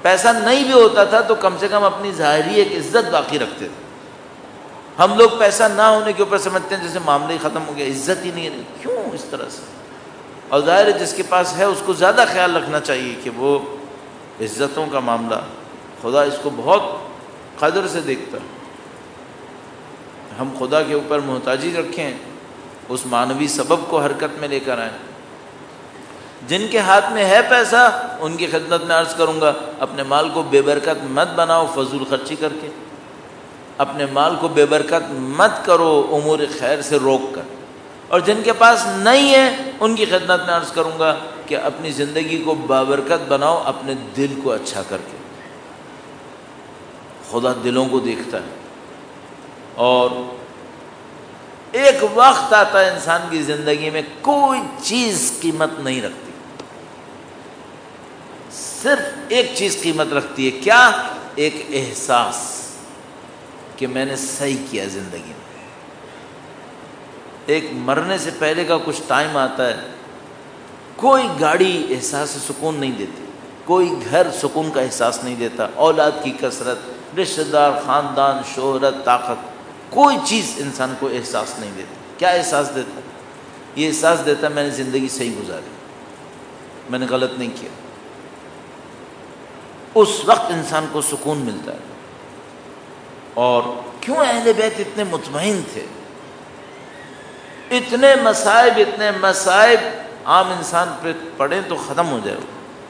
پیسہ نہیں بھی ہوتا تھا تو کم سے کم اپنی ظاہری ایک عزت باقی رکھتے تھے. ہم لوگ پیسہ نہ ہونے کے اوپر سمجھتے ہیں جیسے معاملہ ہی ختم ہو گیا, عزت ہی نہیں ہے. کیوں اس طرح سے؟ اور ظاہر ہے جس کے پاس ہے اس کو زیادہ خیال رکھنا چاہیے کہ وہ عزتوں کا معاملہ خدا اس کو بہت قدر سے دیکھتا ہے. ہم خدا کے اوپر محتاجی رکھیں, اس معنوی سبب کو حرکت میں لے کر آئیں. جن کے ہاتھ میں ہے پیسہ ان کی خدمت میں عرض کروں گا, اپنے مال کو بے برکت مت بناؤ فضول خرچی کر کے, اپنے مال کو بے برکت مت کرو امور خیر سے روک کر. اور جن کے پاس نہیں ہے ان کی خدمت میں عرض کروں گا کہ اپنی زندگی کو بابرکت بناؤ اپنے دل کو اچھا کر کے. خدا دلوں کو دیکھتا ہے. اور ایک وقت آتا ہے انسان کی زندگی میں کوئی چیز قیمت نہیں رکھتی, صرف ایک چیز قیمت رکھتی ہے, کیا؟ ایک احساس کہ میں نے صحیح کیا زندگی میں. ایک مرنے سے پہلے کا کچھ ٹائم آتا ہے, کوئی گاڑی احساس سکون نہیں دیتی, کوئی گھر سکون کا احساس نہیں دیتا, اولاد کی کثرت, رشتہ دار, خاندان, شہرت, طاقت, کوئی چیز انسان کو احساس نہیں دیتی. کیا احساس دیتا؟ یہ احساس دیتا میں نے زندگی صحیح گزاری, میں نے غلط نہیں کیا. اس وقت انسان کو سکون ملتا ہے. اور کیوں اہل بیت اتنے مطمئن تھے؟ اتنے مصائب عام انسان پہ پڑے تو ختم ہو جائے,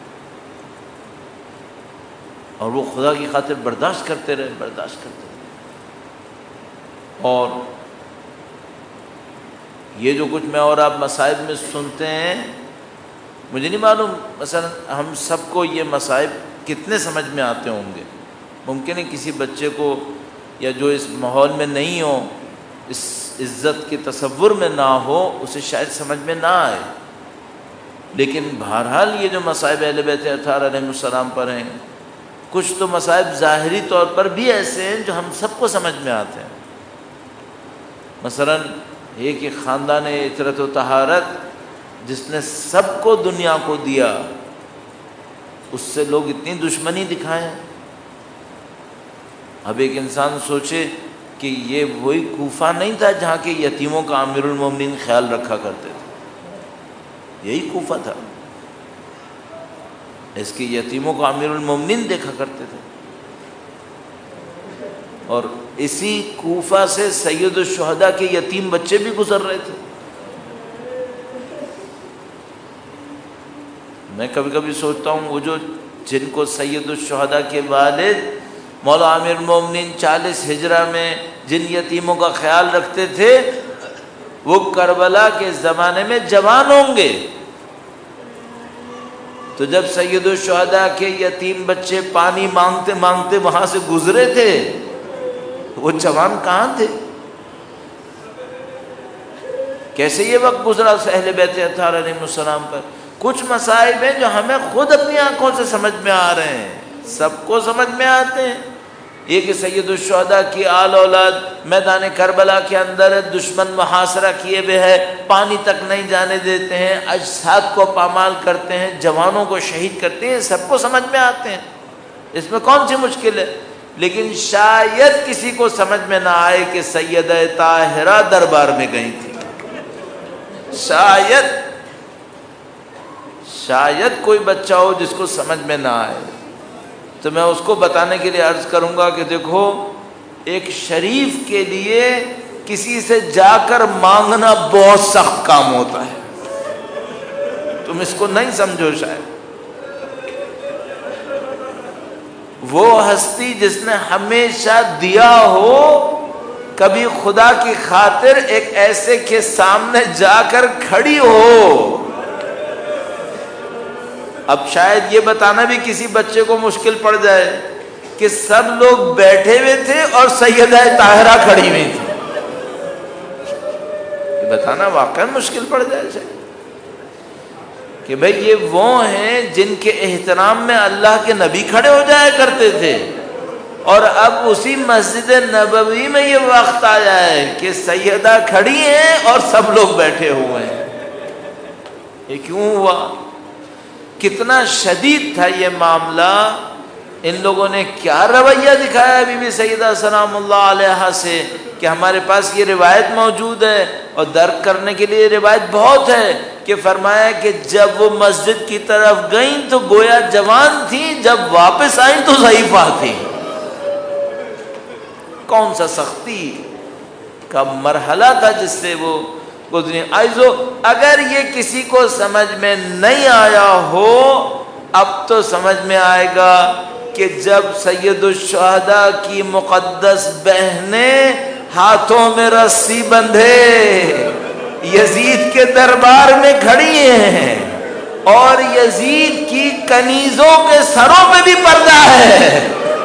اور وہ خدا کی خاطر برداشت کرتے رہے. اور یہ جو کچھ میں اور آپ مصائب میں سنتے ہیں, مجھے نہیں معلوم مثلا ہم سب کو یہ مصائب کتنے سمجھ میں آتے ہوں گے. ممکن ہے کسی بچے کو یا جو اس ماحول میں نہیں ہو, اس عزت کے تصور میں نہ ہو, اسے شاید سمجھ میں نہ آئے. لیکن بہرحال یہ جو مصائب اہل بیت اطہار علیہ السلام پر ہیں, کچھ تو مصائب ظاہری طور پر بھی ایسے ہیں جو ہم سب کو سمجھ میں آتے ہیں. مثلا ایک خاندان عطرت و طہارت جس نے سب کو دنیا کو دیا, اس سے لوگ اتنی دشمنی دکھائیں. اب ایک انسان سوچے کہ یہ وہی کوفہ نہیں تھا جہاں کے یتیموں کا امیر المومنین خیال رکھا کرتے تھے, یہی کوفہ تھا, اس کے یتیموں کو امیر المومنین دیکھا کرتے تھے. اور اسی کوفہ سے سید الشہداء کے یتیم بچے بھی گزر رہے تھے. میں کبھی کبھی سوچتا ہوں وہ جو جن کو سید الشہداء کے والد مولا امیر المومنین 40 ہجرہ میں جن یتیموں کا خیال رکھتے تھے, وہ کربلا کے زمانے میں جوان ہوں گے. تو جب سید الشہداء کے یتیم بچے پانی مانگتے مانگتے وہاں سے گزرے تھے, وہ جوان کہاں تھے؟ کیسے یہ وقت گزرا اہل بیت اطہار علیہ السلام پر؟ کچھ مصائب ہیں جو ہمیں خود اپنی آنکھوں سے سمجھ میں آ رہے ہیں, سب کو سمجھ میں آتے ہیں. یہ کہ سید الشہداء کی آل اولاد میدان کربلا کے اندر دشمن محاصرہ کیے ہوئے ہے, پانی تک نہیں جانے دیتے ہیں, اجساد کو پامال کرتے ہیں, جوانوں کو شہید کرتے ہیں, سب کو سمجھ میں آتے ہیں. اس میں کون سی مشکل ہے؟ لیکن شاید کسی کو سمجھ میں نہ آئے کہ سیدہ طاہرہ دربار میں گئی تھی. شاید کوئی بچہ ہو جس کو سمجھ میں نہ آئے. تو میں اس کو بتانے کے لیے عرض کروں گا کہ دیکھو, ایک شریف کے لیے کسی سے جا کر مانگنا بہت سخت کام ہوتا ہے. تم اس کو نہیں سمجھو. شاید وہ ہستی جس نے ہمیشہ دیا ہو, کبھی خدا کی خاطر ایک ایسے کے سامنے جا کر کھڑی ہو. اب شاید یہ بتانا بھی کسی بچے کو مشکل پڑ جائے کہ سب لوگ بیٹھے ہوئے تھے اور سیدہ طاہرہ کھڑی ہوئی تھی. یہ بتانا واقعا مشکل پڑ جائے شاید کہ بھئی یہ وہ ہیں جن کے احترام میں اللہ کے نبی کھڑے ہو جایا کرتے تھے, اور اب اسی مسجد نبوی میں یہ وقت آیا ہے کہ سیدہ کھڑی ہیں اور سب لوگ بیٹھے ہوئے ہیں. یہ کیوں ہوا؟ کتنا شدید تھا یہ معاملہ ان لوگوں نے کیا رویہ دکھایا بی بی سیدہ سلام اللہ علیہا سے کہ ہمارے پاس یہ روایت موجود ہے اور درک کرنے کے لیے روایت بہت ہے کہ فرمایا کہ جب وہ مسجد کی طرف گئیں تو گویا جوان تھیں، جب واپس آئیں تو ضعیفہ تھیں۔ کون سا سختی کا مرحلہ تھا جس سے وہ گزری۔ آئزو اگر یہ کسی کو سمجھ میں نہیں آیا ہو اب تو سمجھ میں آئے گا کہ جب سید الشہداء کی مقدس بہنیں ہاتھوں میں رسی بندھے یزید کے دربار میں کھڑی ہیں اور یزید کی کنیزوں کے سروں پہ بھی پردہ ہے،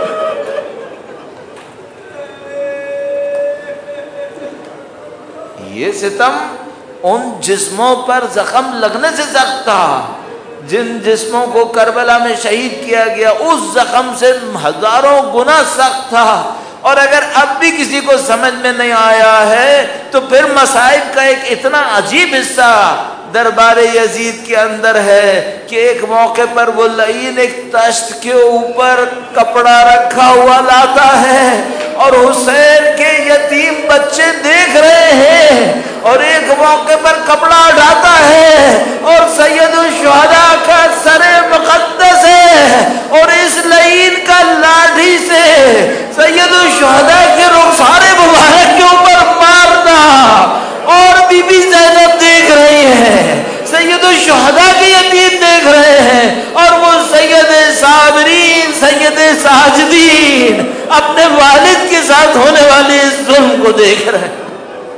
یہ ستم ان جسموں پر زخم لگنے سے سخت تھا جن جسموں کو کربلا میں شہید کیا گیا، اس زخم سے ہزاروں گنا سخت تھا۔ اور اگر اب بھی کسی کو سمجھ میں نہیں آیا ہے تو پھر مصائب کا ایک اتنا عجیب حصہ دربار یزید کے اندر ہے کہ ایک موقع پر وہ لعین ایک تشت کے اوپر کپڑا رکھا ہوا لاتا ہے اور حسین کے یتیم بچے دیکھ رہے ہیں، اور ایک موقع پر کپڑا اٹھاتا ہے اور سید الشہداء کا سر مقدس ہے اور اس لعین کا لاٹھی سے سید الشہداء کے رخسار مبارک کے اوپر مارنا، اور بی بی زینب دیکھ رہی ہے، سید الشہداء کے یتیم دیکھ رہے ہیں، اور وہ سید صابرین سید ساجدین اپنے والد کے ساتھ ہونے والے اس ظلم کو دیکھ رہے ہیں۔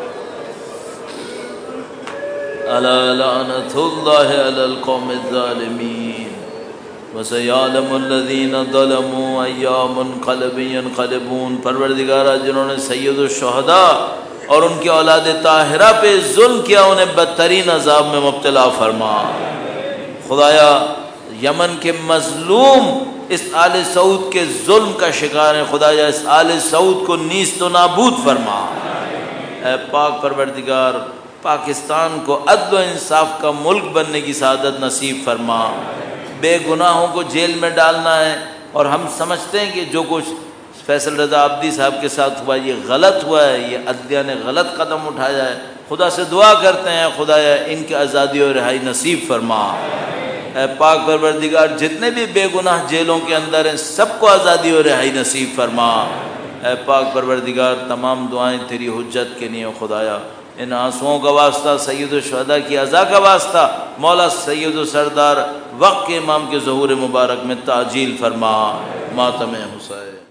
الا لعنت اللہ علی القوم الظالمین وسیعلم الذین ظلموا ای منقلب ینقلبون۔ پروردگارہ جنہوں نے سید الشہداء اور ان کی اولاد طاہرہ پہ ظلم کیا انہیں بدترین عذاب میں مبتلا فرما۔ خدایا یمن کے مظلوم اس آل سعود کے ظلم کا شکار ہے، خدایا اس آل سعود کو نیست و نابود فرما۔ اے پاک پروردگار پاکستان کو عدل و انصاف کا ملک بننے کی سعادت نصیب فرما۔ بے گناہوں کو جیل میں ڈالنا ہے اور ہم سمجھتے ہیں کہ جو کچھ فیصل رضا عابدی صاحب کے ساتھ ہوا یہ غلط ہوا ہے، یہ عدلیہ نے غلط قدم اٹھایا ہے، خدا سے دعا کرتے ہیں خدایا ان کی آزادی اور رہائی نصیب فرما۔ اے پاک پروردگار جتنے بھی بے گناہ جیلوں کے اندر ہیں سب کو آزادی اور رہائی نصیب فرما۔ اے پاک پروردگار تمام دعائیں تیری حجت کے لیے خدایا، ان آنسوؤں کا واسطہ سید الشہداء کی عزا کا واسطہ مولا سید و سردار وقت کے امام کے ظہور مبارک میں تعجیل فرما۔ ماتم حسین۔